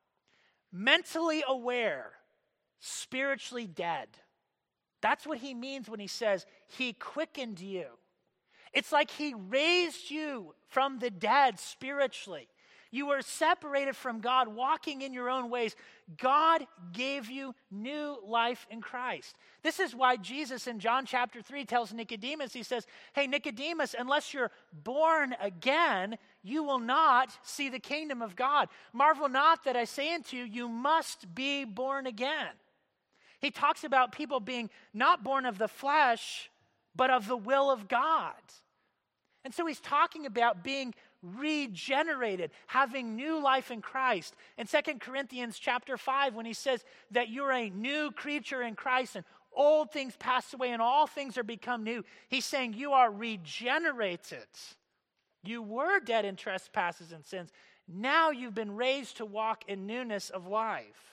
Mentally aware, spiritually dead. That's what he means when he says he quickened you. It's like he raised you from the dead spiritually. You were separated from God, walking in your own ways. God gave you new life in Christ. This is why Jesus in John chapter three tells Nicodemus, he says, hey, Nicodemus, unless you're born again, you will not see the kingdom of God. Marvel not that I say unto you, you must be born again. He talks about people being not born of the flesh, but of the will of God. And so he's talking about being regenerated, having new life in Christ. In Second Corinthians chapter five, when he says that you're a new creature in Christ and old things pass away and all things are become new, he's saying you are regenerated. You were dead in trespasses and sins. Now you've been raised to walk in newness of life.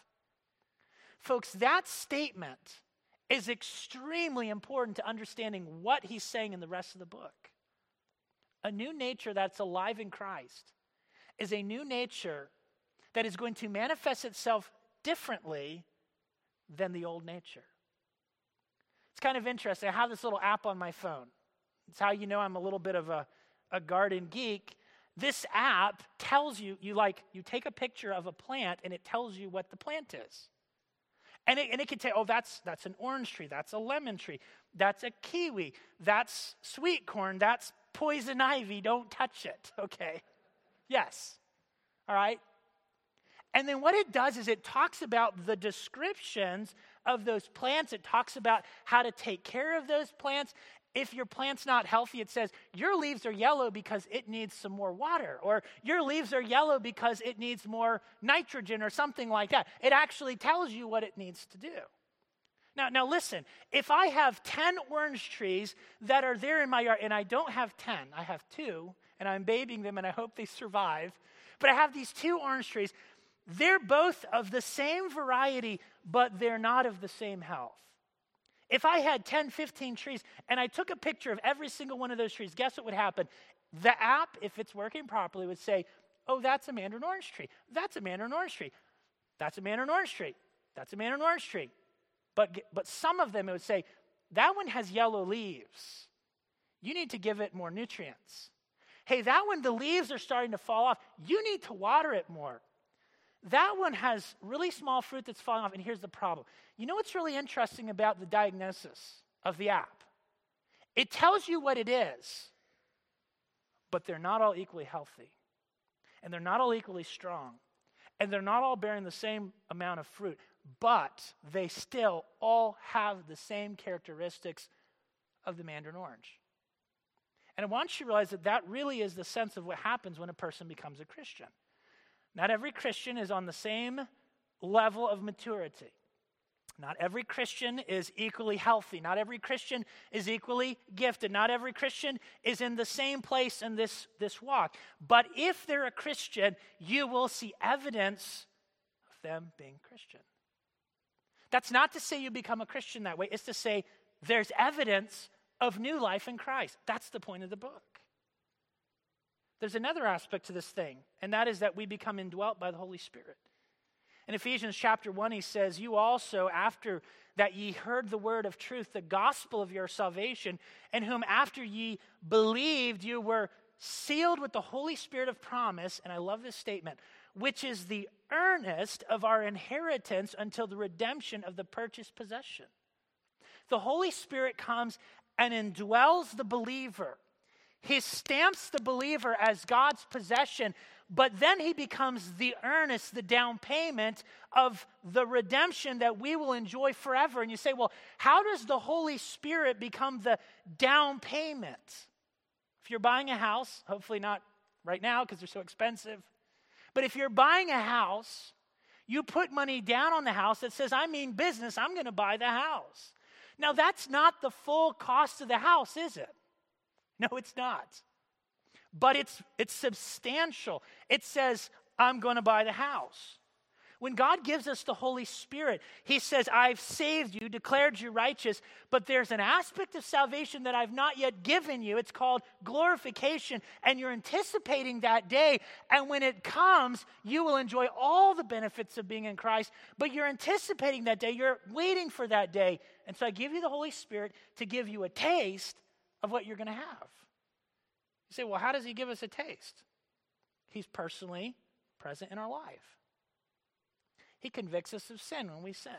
Folks, that statement is extremely important to understanding what he's saying in the rest of the book. A new nature that's alive in Christ is a new nature that is going to manifest itself differently than the old nature. It's kind of interesting. I have this little app on my phone. It's how you know I'm a little bit of a, a garden geek. This app tells you, you like, you take a picture of a plant and it tells you what the plant is. And it, and it can tell, oh, that's, that's an orange tree, that's a lemon tree, that's a kiwi, that's sweet corn, that's poison ivy, don't touch it, okay? Yes, all right? And then what it does is it talks about the descriptions of those plants. It talks about how to take care of those plants. If your plant's not healthy, it says, your leaves are yellow because it needs some more water, or your leaves are yellow because it needs more nitrogen or something like that. It actually tells you what it needs to do. Now, now listen, if I have ten orange trees that are there in my yard, and I don't have ten, I have two, and I'm babying them, and I hope they survive, but I have these two orange trees, they're both of the same variety, but they're not of the same health. If I had ten, fifteen trees, and I took a picture of every single one of those trees, guess what would happen? The app, if it's working properly, would say, oh, that's a mandarin orange tree. That's a mandarin orange tree. That's a mandarin orange tree. That's a mandarin orange tree. But, but some of them, it would say, that one has yellow leaves. You need to give it more nutrients. Hey, that one, the leaves are starting to fall off. You need to water it more. That one has really small fruit that's falling off, and here's the problem. You know what's really interesting about the diagnosis of the app? It tells you what it is, but they're not all equally healthy, and they're not all equally strong. And they're not all bearing the same amount of fruit, but they still all have the same characteristics of the mandarin orange. And I want you to realize that that really is the sense of what happens when a person becomes a Christian. Not every Christian is on the same level of maturity. Not every Christian is equally healthy. Not every Christian is equally gifted. Not every Christian is in the same place in this, this walk. But if they're a Christian, you will see evidence of them being Christian. That's not to say you become a Christian that way. It's to say there's evidence of new life in Christ. That's the point of the book. There's another aspect to this thing, and that is that we become indwelt by the Holy Spirit. In Ephesians chapter one, he says, you also, after that ye heard the word of truth, the gospel of your salvation, in whom after ye believed, you were sealed with the Holy Spirit of promise, and I love this statement, which is the earnest of our inheritance until the redemption of the purchased possession. The Holy Spirit comes and indwells the believer. He stamps the believer as God's possession, but then he becomes the earnest, the down payment of the redemption that we will enjoy forever. And you say, well, how does the Holy Spirit become the down payment? If you're buying a house, hopefully not right now because they're so expensive, but if you're buying a house, you put money down on the house that says, I mean business, I'm going to buy the house. Now, that's not the full cost of the house, is it? No, it's not. But it's it's substantial. It says, I'm going to buy the house. When God gives us the Holy Spirit, he says, I've saved you, declared you righteous, but there's an aspect of salvation that I've not yet given you. It's called glorification, and you're anticipating that day. And when it comes, you will enjoy all the benefits of being in Christ, but you're anticipating that day. You're waiting for that day. And so I give you the Holy Spirit to give you a taste of what you're going to have. You say, well, how does he give us a taste? He's personally present in our life. He convicts us of sin when we sin.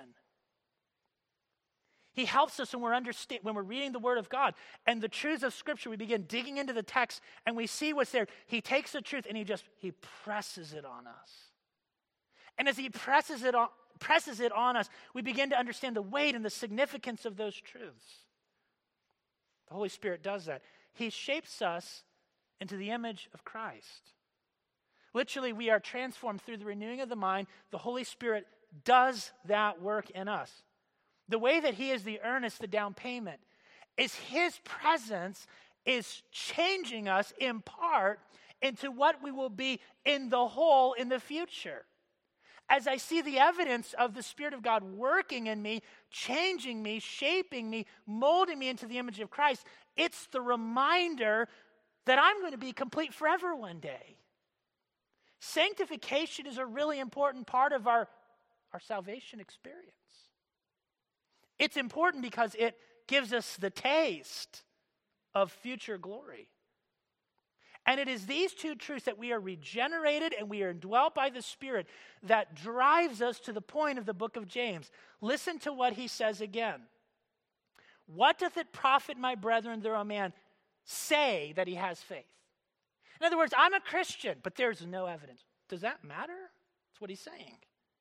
He helps us when we're understand, when we're reading the Word of God and the truths of Scripture. We begin digging into the text and we see what's there. He takes the truth and he just he presses it on us. And as he presses it on, presses it on us, we begin to understand the weight and the significance of those truths. The Holy Spirit does that. He shapes us into the image of Christ. Literally, we are transformed through the renewing of the mind. The Holy Spirit does that work in us. The way that he is the earnest, the down payment, is his presence is changing us in part into what we will be in the whole in the future. As I see the evidence of the Spirit of God working in me, changing me, shaping me, molding me into the image of Christ, it's the reminder that I'm going to be complete forever one day. Sanctification is a really important part of our, our salvation experience. It's important because it gives us the taste of future glory. And it is these two truths, that we are regenerated and we are indwelt by the Spirit, that drives us to the point of the book of James. Listen to what he says again. What doth it profit, my brethren, though a man say that he has faith? In other words, I'm a Christian, but there's no evidence. Does that matter? That's what he's saying.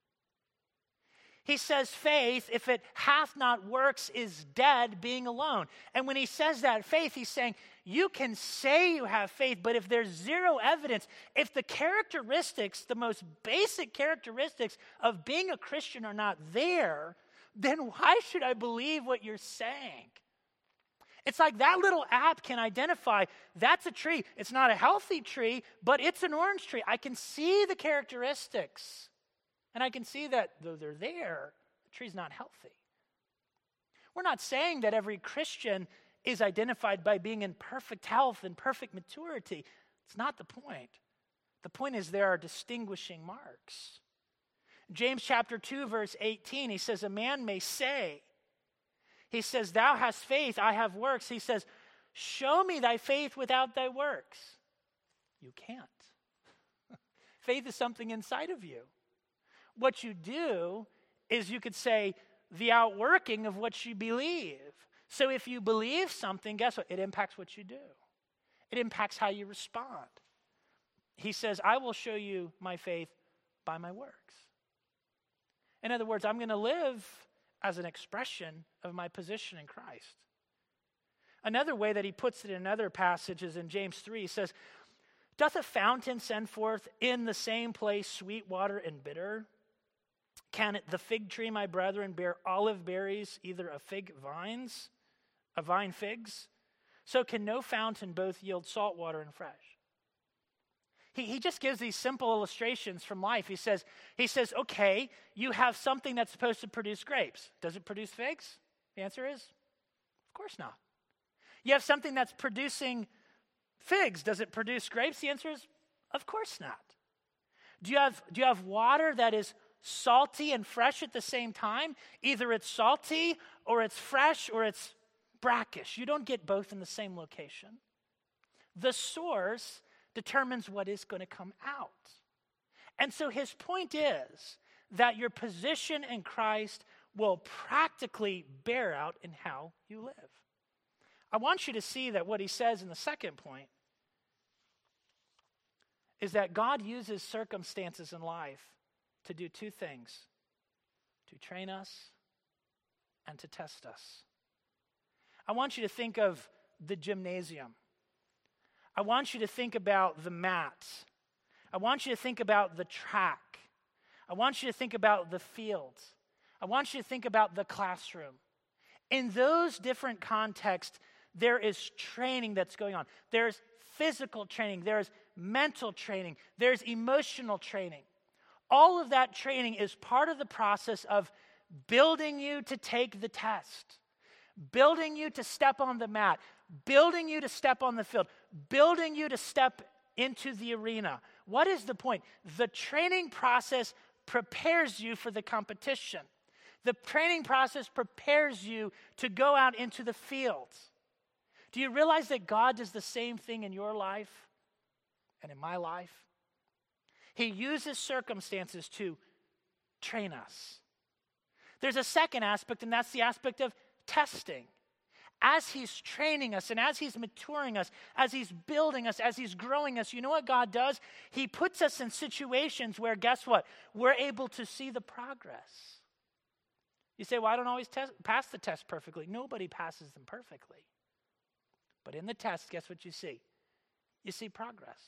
He says faith, if it hath not works, is dead, being alone. And when he says that faith, he's saying you can say you have faith, but if there's zero evidence, if the characteristics, the most basic characteristics of being a Christian are not there, then why should I believe what you're saying? It's like that little app can identify that's a tree. It's not a healthy tree, but it's an orange tree. I can see the characteristics. And I can see that though they're there, the tree's not healthy. We're not saying that every Christian is identified by being in perfect health and perfect maturity. It's not the point. The point is there are distinguishing marks. James chapter two, verse eighteen, he says, a man may say, he says, thou hast faith, I have works. He says, show me thy faith without thy works. You can't. Faith is something inside of you. What you do is you could say the outworking of what you believe. So if you believe something, guess what? It impacts what you do. It impacts how you respond. He says, I will show you my faith by my works. In other words, I'm going to live as an expression of my position in Christ. Another way that he puts it in another passage is in James three. He says, doth a fountain send forth in the same place sweet water and bitter? Can it, the fig tree, my brethren, bear olive berries, either of fig vines, of vine figs? So can no fountain both yield salt water and fresh. He, he just gives these simple illustrations from life. He says, he says, okay, you have something that's supposed to produce grapes. Does it produce figs? The answer is, of course not. You have something that's producing figs. Does it produce grapes? The answer is, of course not. Do you have, do you have water that is salty and fresh at the same time? Either it's salty or it's fresh or it's brackish. You don't get both in the same location. The source determines what is going to come out. And so his point is that your position in Christ will practically bear out in how you live. I want you to see that what he says in the second point is that God uses circumstances in life to do two things: to train us and to test us. I want you to think of the gymnasium. I want you to think about the mat. I want you to think about the track. I want you to think about the field. I want you to think about the classroom. In those different contexts, there is training that's going on. There's physical training. There's mental training. There's emotional training. All of that training is part of the process of building you to take the test, building you to step on the mat, building you to step on the field, building you to step into the arena. What is the point? The training process prepares you for the competition. The training process prepares you to go out into the field. Do you realize that God does the same thing in your life and in my life? He uses circumstances to train us. There's a second aspect, and that's the aspect of testing. As he's training us and as he's maturing us, as he's building us, as he's growing us, you know what God does? He puts us in situations where, guess what? We're able to see the progress. You say, well, I don't always test, pass the test perfectly. Nobody passes them perfectly. But in the test, guess what you see? You see progress.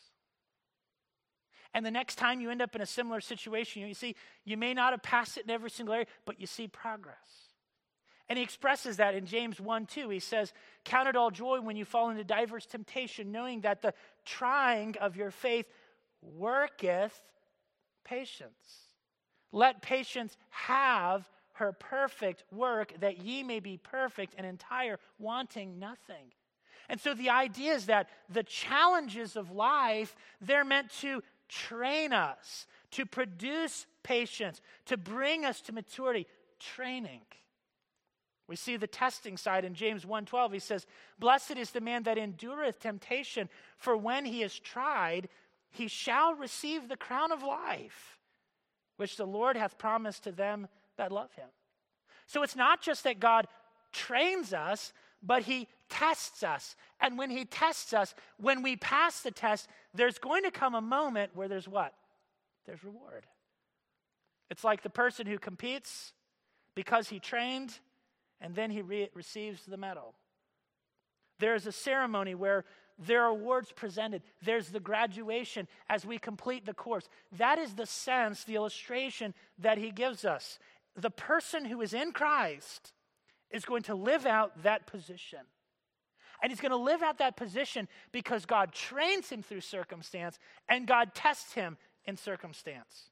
And the next time you end up in a similar situation, you see, you may not have passed it in every single area, but you see progress. And he expresses that in James one two. He says, count it all joy when you fall into diverse temptation, knowing that the trying of your faith worketh patience. Let patience have her perfect work, that ye may be perfect and entire, wanting nothing. And so the idea is that the challenges of life, they're meant to train us, to produce patience, to bring us to maturity, training. We see the testing side in James one twelve. He says, blessed is the man that endureth temptation, for when he is tried, he shall receive the crown of life, which the Lord hath promised to them that love him. So it's not just that God trains us, but he tests us. And when he tests us, when we pass the test, there's going to come a moment where there's what? There's reward. It's like the person who competes because he trained, and then he re- receives the medal. There's a ceremony where there are awards presented. There's the graduation as we complete the course. That is the sense, the illustration that he gives us. The person who is in Christ is going to live out that position. And he's going to live out that position because God trains him through circumstance and God tests him in circumstance.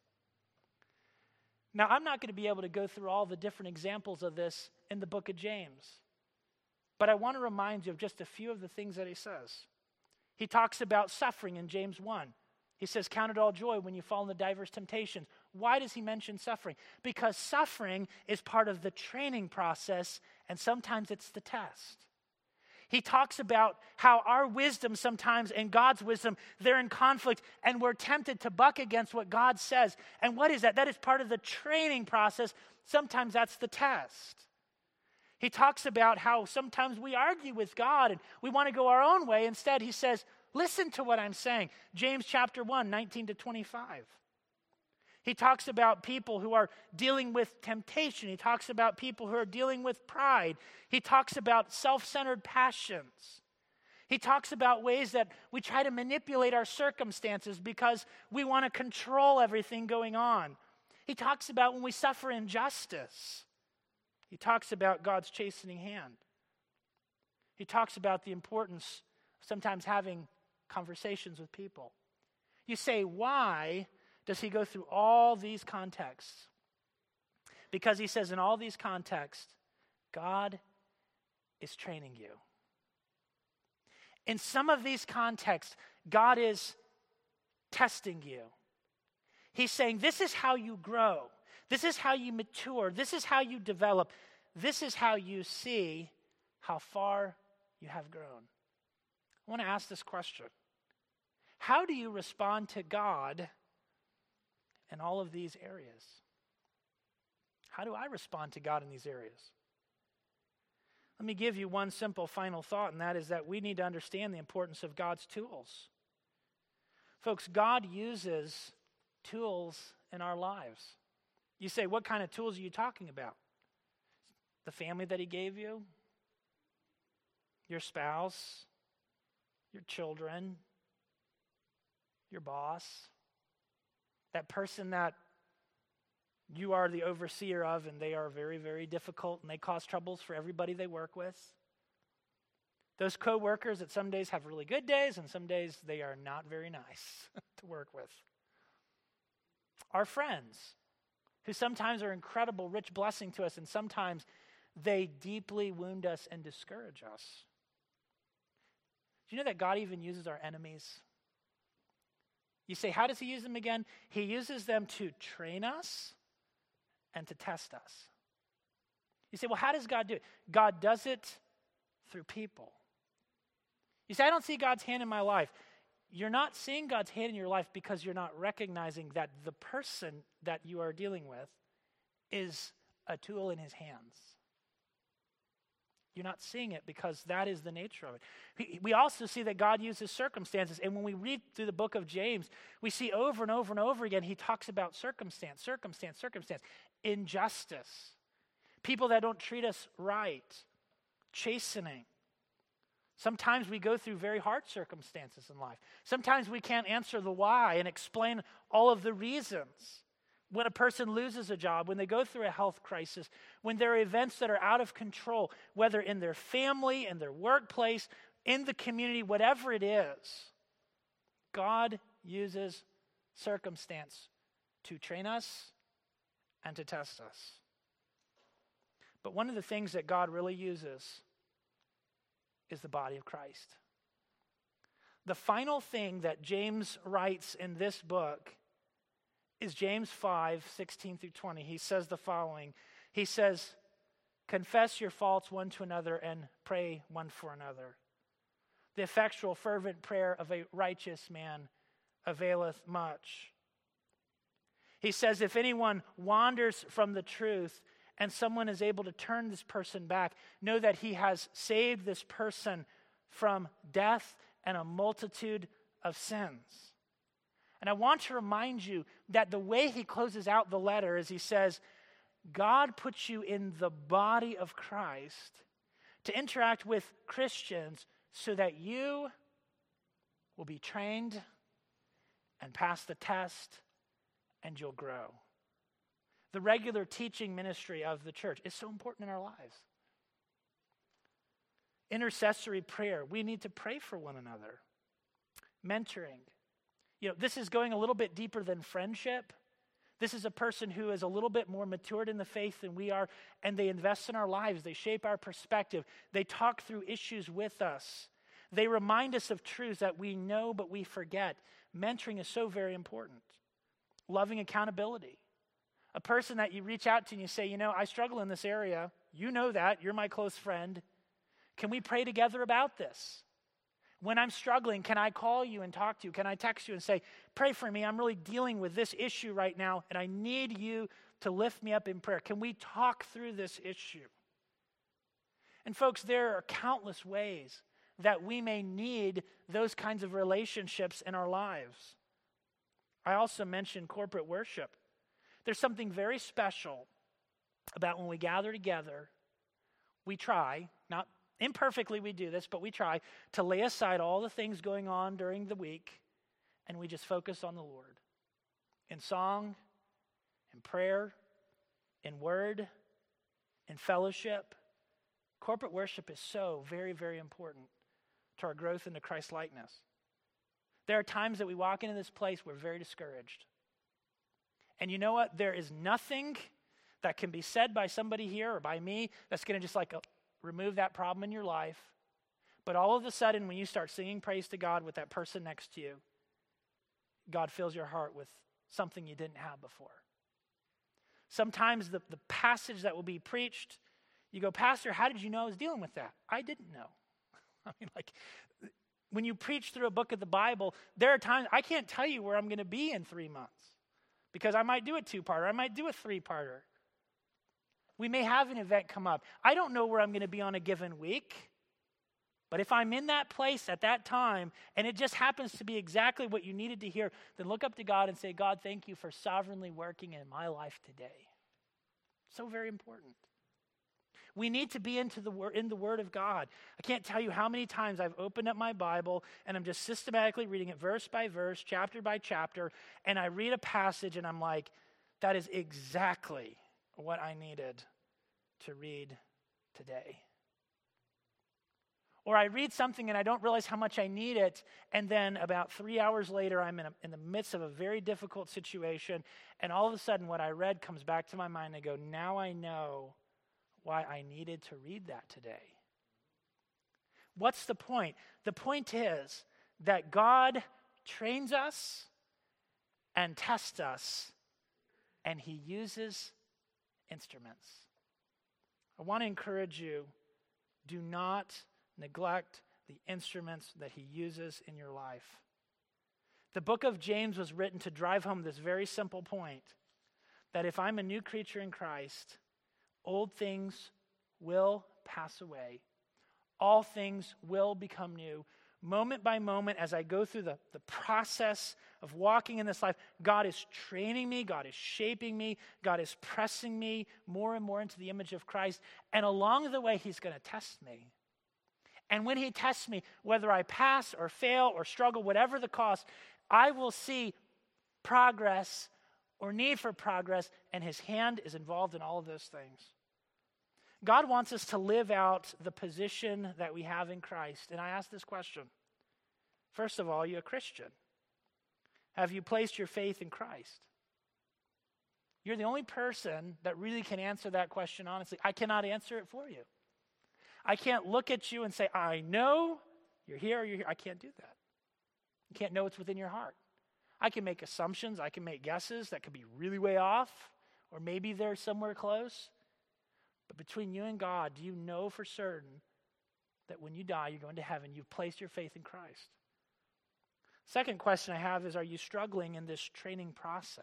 Now, I'm not going to be able to go through all the different examples of this in the book of James, but I want to remind you of just a few of the things that he says. He talks about suffering in James one. He says, count it all joy when you fall into diverse temptations. Why does he mention suffering? Because suffering is part of the training process, and sometimes it's the test. He talks about how our wisdom sometimes and God's wisdom, they're in conflict, and we're tempted to buck against what God says. And what is that? That is part of the training process. Sometimes that's the test. He talks about how sometimes we argue with God and we want to go our own way. Instead, he says, listen to what I'm saying. James chapter one, nineteen to twenty-five. He talks about people who are dealing with temptation. He talks about people who are dealing with pride. He talks about self-centered passions. He talks about ways that we try to manipulate our circumstances because we want to control everything going on. He talks about when we suffer injustice. He talks about God's chastening hand. He talks about the importance of sometimes having conversations with people. You say, why does he go through all these contexts? Because he says in all these contexts, God is training you. In some of these contexts, God is testing you. He's saying, this is how you grow. This is how you mature. This is how you develop. This is how you see how far you have grown. I want to ask this question. How do you respond to God in all of these areas? How do I respond to God in these areas? Let me give you one simple final thought, and that is that we need to understand the importance of God's tools. Folks, God uses tools in our lives. You say, what kind of tools are you talking about? The family that he gave you? Your spouse? Your children? Your boss? That person that you are the overseer of, and they are very, very difficult, and they cause troubles for everybody they work with. Those co-workers that some days have really good days, and some days they are not very nice to work with. Our friends, who sometimes are incredible, rich blessing to us, and sometimes they deeply wound us and discourage us. Do you know that God even uses our enemies? You say, how does he use them again? He uses them to train us and to test us. You say, well, how does God do it? God does it through people. You say, I don't see God's hand in my life. You're not seeing God's hand in your life because you're not recognizing that the person that you are dealing with is a tool in his hands. You're not seeing it because that is the nature of it. We also see that God uses circumstances. And when we read through the book of James, we see over and over and over again, he talks about circumstance, circumstance, circumstance, injustice, people that don't treat us right, chastening. Sometimes we go through very hard circumstances in life. Sometimes we can't answer the why and explain all of the reasons. When a person loses a job, when they go through a health crisis, when there are events that are out of control, whether in their family, in their workplace, in the community, whatever it is, God uses circumstance to train us and to test us. But one of the things that God really uses is the body of Christ. The final thing that James writes in this book is James five, sixteen through twenty. He says the following. He says, confess your faults one to another and pray one for another. The effectual fervent prayer of a righteous man availeth much. He says, if anyone wanders from the truth and someone is able to turn this person back, know that he has saved this person from death and a multitude of sins. And I want to remind you that the way he closes out the letter is he says, God puts you in the body of Christ to interact with Christians so that you will be trained and pass the test and you'll grow. The regular teaching ministry of the church is so important in our lives. Intercessory prayer. We need to pray for one another. Mentoring. You know, this is going a little bit deeper than friendship. This is a person who is a little bit more matured in the faith than we are, and they invest in our lives. They shape our perspective. They talk through issues with us. They remind us of truths that we know but we forget. Mentoring is so very important. Loving accountability. A person that you reach out to and you say, you know, I struggle in this area. You know that. You're my close friend. Can we pray together about this? When I'm struggling, can I call you and talk to you? Can I text you and say, pray for me? I'm really dealing with this issue right now, and I need you to lift me up in prayer. Can we talk through this issue? And folks, there are countless ways that we may need those kinds of relationships in our lives. I also mentioned corporate worship. There's something very special about when we gather together, we try, not imperfectly we do this, but we try to lay aside all the things going on during the week, and we just focus on the Lord. In song, in prayer, in word, in fellowship. Corporate worship is so very, very important to our growth into Christ-likeness. There are times that we walk into this place, we're very discouraged. And you know what? There is nothing that can be said by somebody here or by me that's going to just like uh, remove that problem in your life. But all of a sudden, when you start singing praise to God with that person next to you, God fills your heart with something you didn't have before. Sometimes the, the passage that will be preached, you go, Pastor, how did you know I was dealing with that? I didn't know. I mean, like, when you preach through a book of the Bible, there are times, I can't tell you where I'm going to be in three months because I might do a two-parter, I might do a three-parter. We may have an event come up. I don't know where I'm going to be on a given week, but if I'm in that place at that time, and it just happens to be exactly what you needed to hear, then look up to God and say, God, thank you for sovereignly working in my life today. So very important. We need to be into the word, in the Word of God. I can't tell you how many times I've opened up my Bible and I'm just systematically reading it verse by verse, chapter by chapter, and I read a passage and I'm like, that is exactly what I needed to read today. Or I read something and I don't realize how much I need it, and then about three hours later, I'm in, a, in the midst of a very difficult situation, and all of a sudden what I read comes back to my mind, and I go, now I know why I needed to read that today. What's the point? The point is that God trains us and tests us, and he uses instruments. I want to encourage you, do not neglect the instruments that he uses in your life. The book of James was written to drive home this very simple point, that if I'm a new creature in Christ, old things will pass away. All things will become new. Moment by moment, as I go through the, the process of walking in this life, God is training me, God is shaping me, God is pressing me more and more into the image of Christ. And along the way, he's going to test me. And when he tests me, whether I pass or fail or struggle, whatever the cost, I will see progress or need for progress, and his hand is involved in all of those things. God wants us to live out the position that we have in Christ. And I ask this question. First of all, are you a Christian? Have you placed your faith in Christ? You're the only person that really can answer that question honestly. I cannot answer it for you. I can't look at you and say, I know you're here or you're here. I can't do that. You can't know what's within your heart. I can make assumptions. I can make guesses that could be really way off, or maybe they're somewhere close. But between you and God, do you know for certain that when you die, you're going to heaven? You've placed your faith in Christ. Second question I have is, are you struggling in this training process?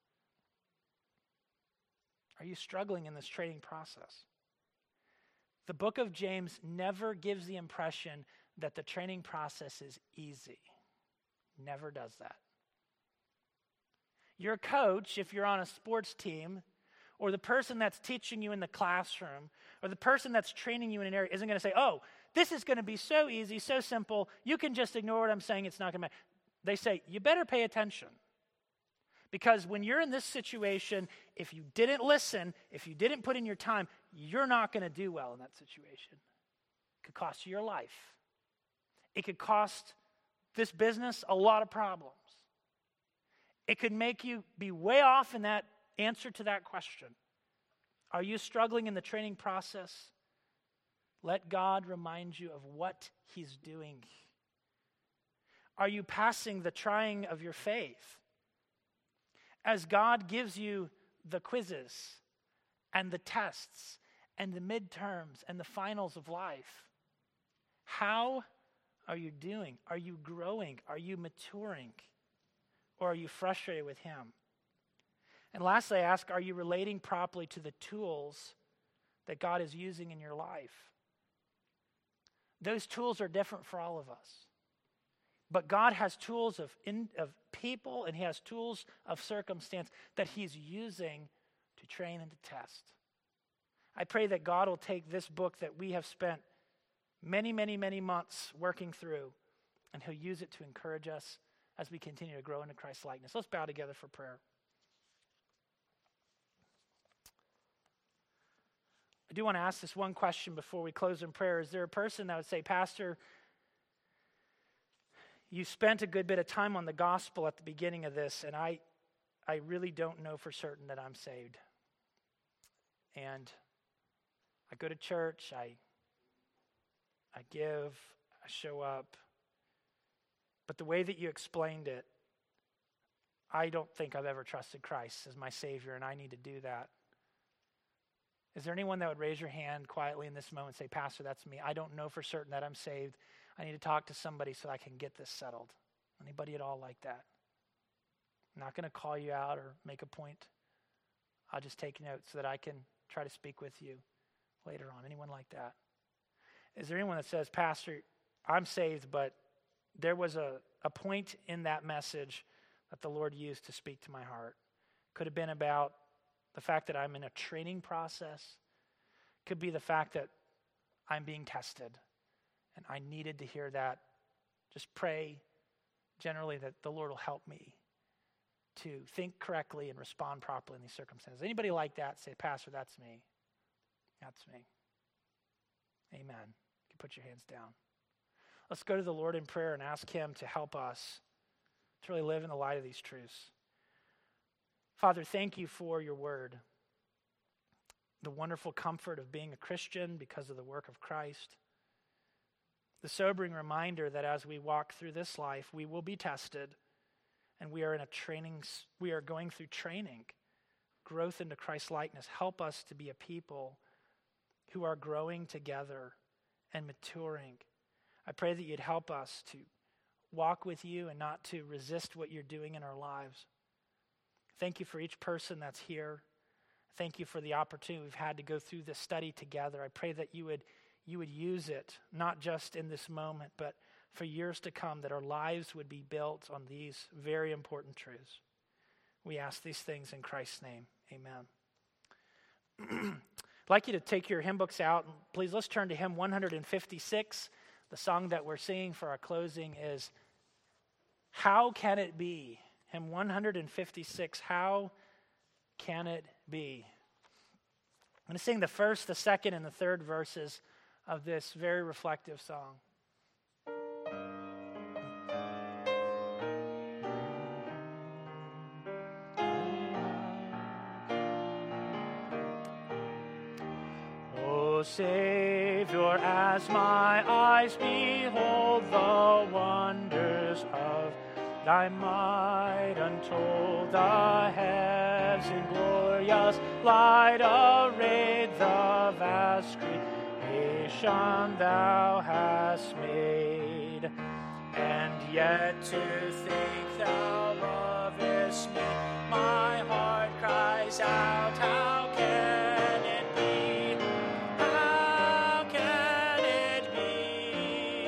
Are you struggling in this training process? The book of James never gives the impression that the training process is easy. Never does that. Your coach, if you're on a sports team, or the person that's teaching you in the classroom, or the person that's training you in an area isn't going to say, oh, this is going to be so easy, so simple, you can just ignore what I'm saying, it's not going to matter. They say, you better pay attention. Because when you're in this situation, if you didn't listen, if you didn't put in your time, you're not going to do well in that situation. It could cost you your life. It could cost this business a lot of problems. It could make you be way off in that answer to that question. Are you struggling in the training process? Let God remind you of what he's doing. Are you passing the trying of your faith? As God gives you the quizzes and the tests and the midterms and the finals of life, how are you doing? Are you growing? Are you maturing? Or are you frustrated with him? And lastly, I ask, are you relating properly to the tools that God is using in your life? Those tools are different for all of us. But God has tools of, in, of people, and he has tools of circumstance that he's using to train and to test. I pray that God will take this book that we have spent many, many, many months working through, and he'll use it to encourage us as we continue to grow into Christ's likeness. Let's bow together for prayer. I do want to ask this one question before we close in prayer. Is there a person that would say, Pastor, you spent a good bit of time on the gospel at the beginning of this, and I, I really don't know for certain that I'm saved. And I go to church, I, I give, I show up. But the way that you explained it, I don't think I've ever trusted Christ as my Savior, and I need to do that. Is there anyone that would raise your hand quietly in this moment and say, Pastor, that's me. I don't know for certain that I'm saved. I need to talk to somebody so I can get this settled. Anybody at all like that? I'm not going to call you out or make a point. I'll just take notes so that I can try to speak with you later on. Anyone like that? Is there anyone that says, Pastor, I'm saved, but there was a, a point in that message that the Lord used to speak to my heart? Could have been about the fact that I'm in a training process. Could be the fact that I'm being tested. And I needed to hear that. Just pray generally that the Lord will help me to think correctly and respond properly in these circumstances. Anybody like that say, Pastor, that's me. That's me. Amen. You can put your hands down. Let's go to the Lord in prayer and ask him to help us to really live in the light of these truths. Father, thank you for your word, the wonderful comfort of being a Christian because of the work of Christ, the sobering reminder that as we walk through this life, we will be tested, and we are in a training, we are going through training, growth into Christ's likeness. Help us to be a people who are growing together and maturing. I pray that you'd help us to walk with you and not to resist what you're doing in our lives. Thank you for each person that's here. Thank you for the opportunity we've had to go through this study together. I pray that you would you would use it, not just in this moment, but for years to come, that our lives would be built on these very important truths. We ask these things in Christ's name. Amen. I'd like you to take your hymn books out. Please, let's turn to hymn one fifty-six. The song that we're singing for our closing is How Can It Be? Hymn one fifty-six, How Can It Be? I'm going to sing the first, the second, and the third verses of this very reflective song. O Savior, as my eyes behold the wonders of thy might untold, the heavens in glorious light arrayed, the vast creation thou hast made. And yet to think thou lovest me, my heart cries out, how can it be? How can it be?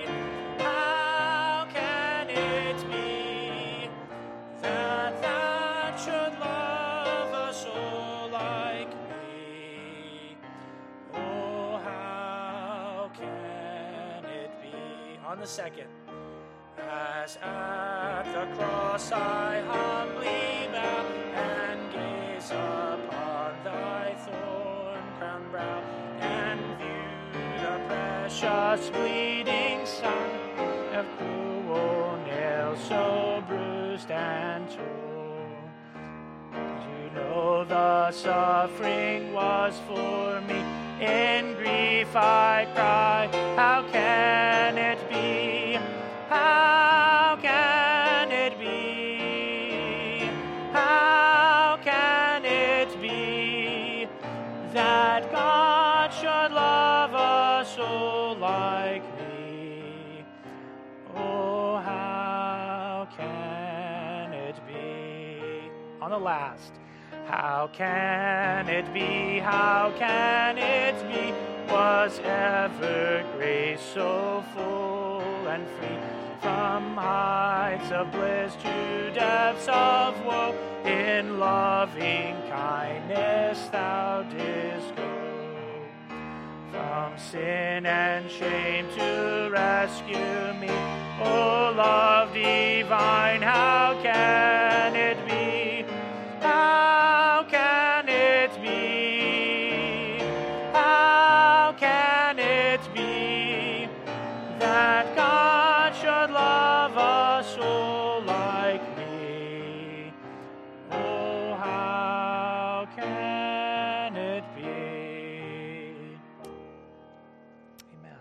How can it be that thou should love a soul like me? Oh, how can it be? On the second. As at the cross I humbly bow and gaze upon thy thorn-crowned brow, and view the precious bleeding Son of cruel nails so bruised and torn. To know the suffering was for me, in grief I cry, how can it be? How can it be? How can it be that God should love a soul like me? Oh, how can it be? On the last. How can it be? How can it be? Was ever grace so full and free? From heights of bliss to depths of woe, in loving kindness thou didst go. From sin and shame to rescue me, O love divine, how can it be? How can it be? How can it be that God should love a soul like me? Oh, how can it be? Amen.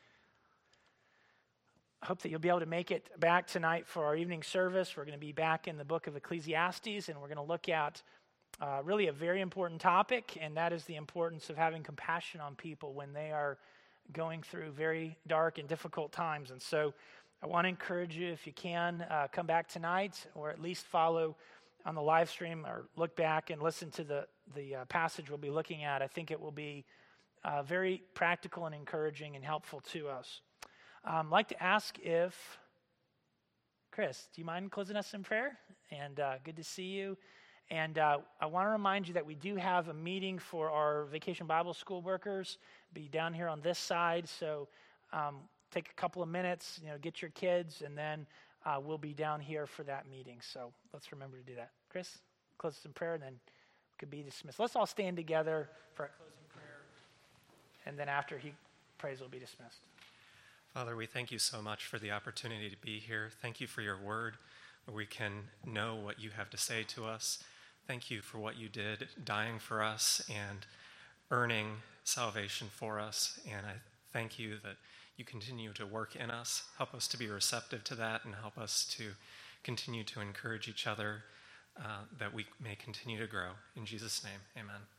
I hope that you'll be able to make it back tonight for our evening service. We're going to be back in the book of Ecclesiastes, and we're going to look at uh, really a very important topic, and that is the importance of having compassion on people when they are going through very dark and difficult times. And so I want to encourage you, if you can, uh, come back tonight, or at least follow on the live stream, or look back and listen to the, the uh, passage we'll be looking at. I think it will be uh, very practical and encouraging and helpful to us. Um, I'd like to ask if, Chris, do you mind closing us in prayer? And uh, good to see you. And uh, I want to remind you that we do have a meeting for our Vacation Bible School workers. Be down here on this side, so um, take a couple of minutes, you know, get your kids, and then uh, we'll be down here for that meeting. So let's remember to do that. Chris, close us in prayer, and then we could be dismissed. Let's all stand together for our closing prayer, and then after he prays, we'll be dismissed. Father, we thank you so much for the opportunity to be here. Thank you for your word, where we can know what you have to say to us. Thank you for what you did, dying for us and earning salvation for us. And I thank you that you continue to work in us. Help us to be receptive to that, and help us to continue to encourage each other, uh, that we may continue to grow. In Jesus' name, amen.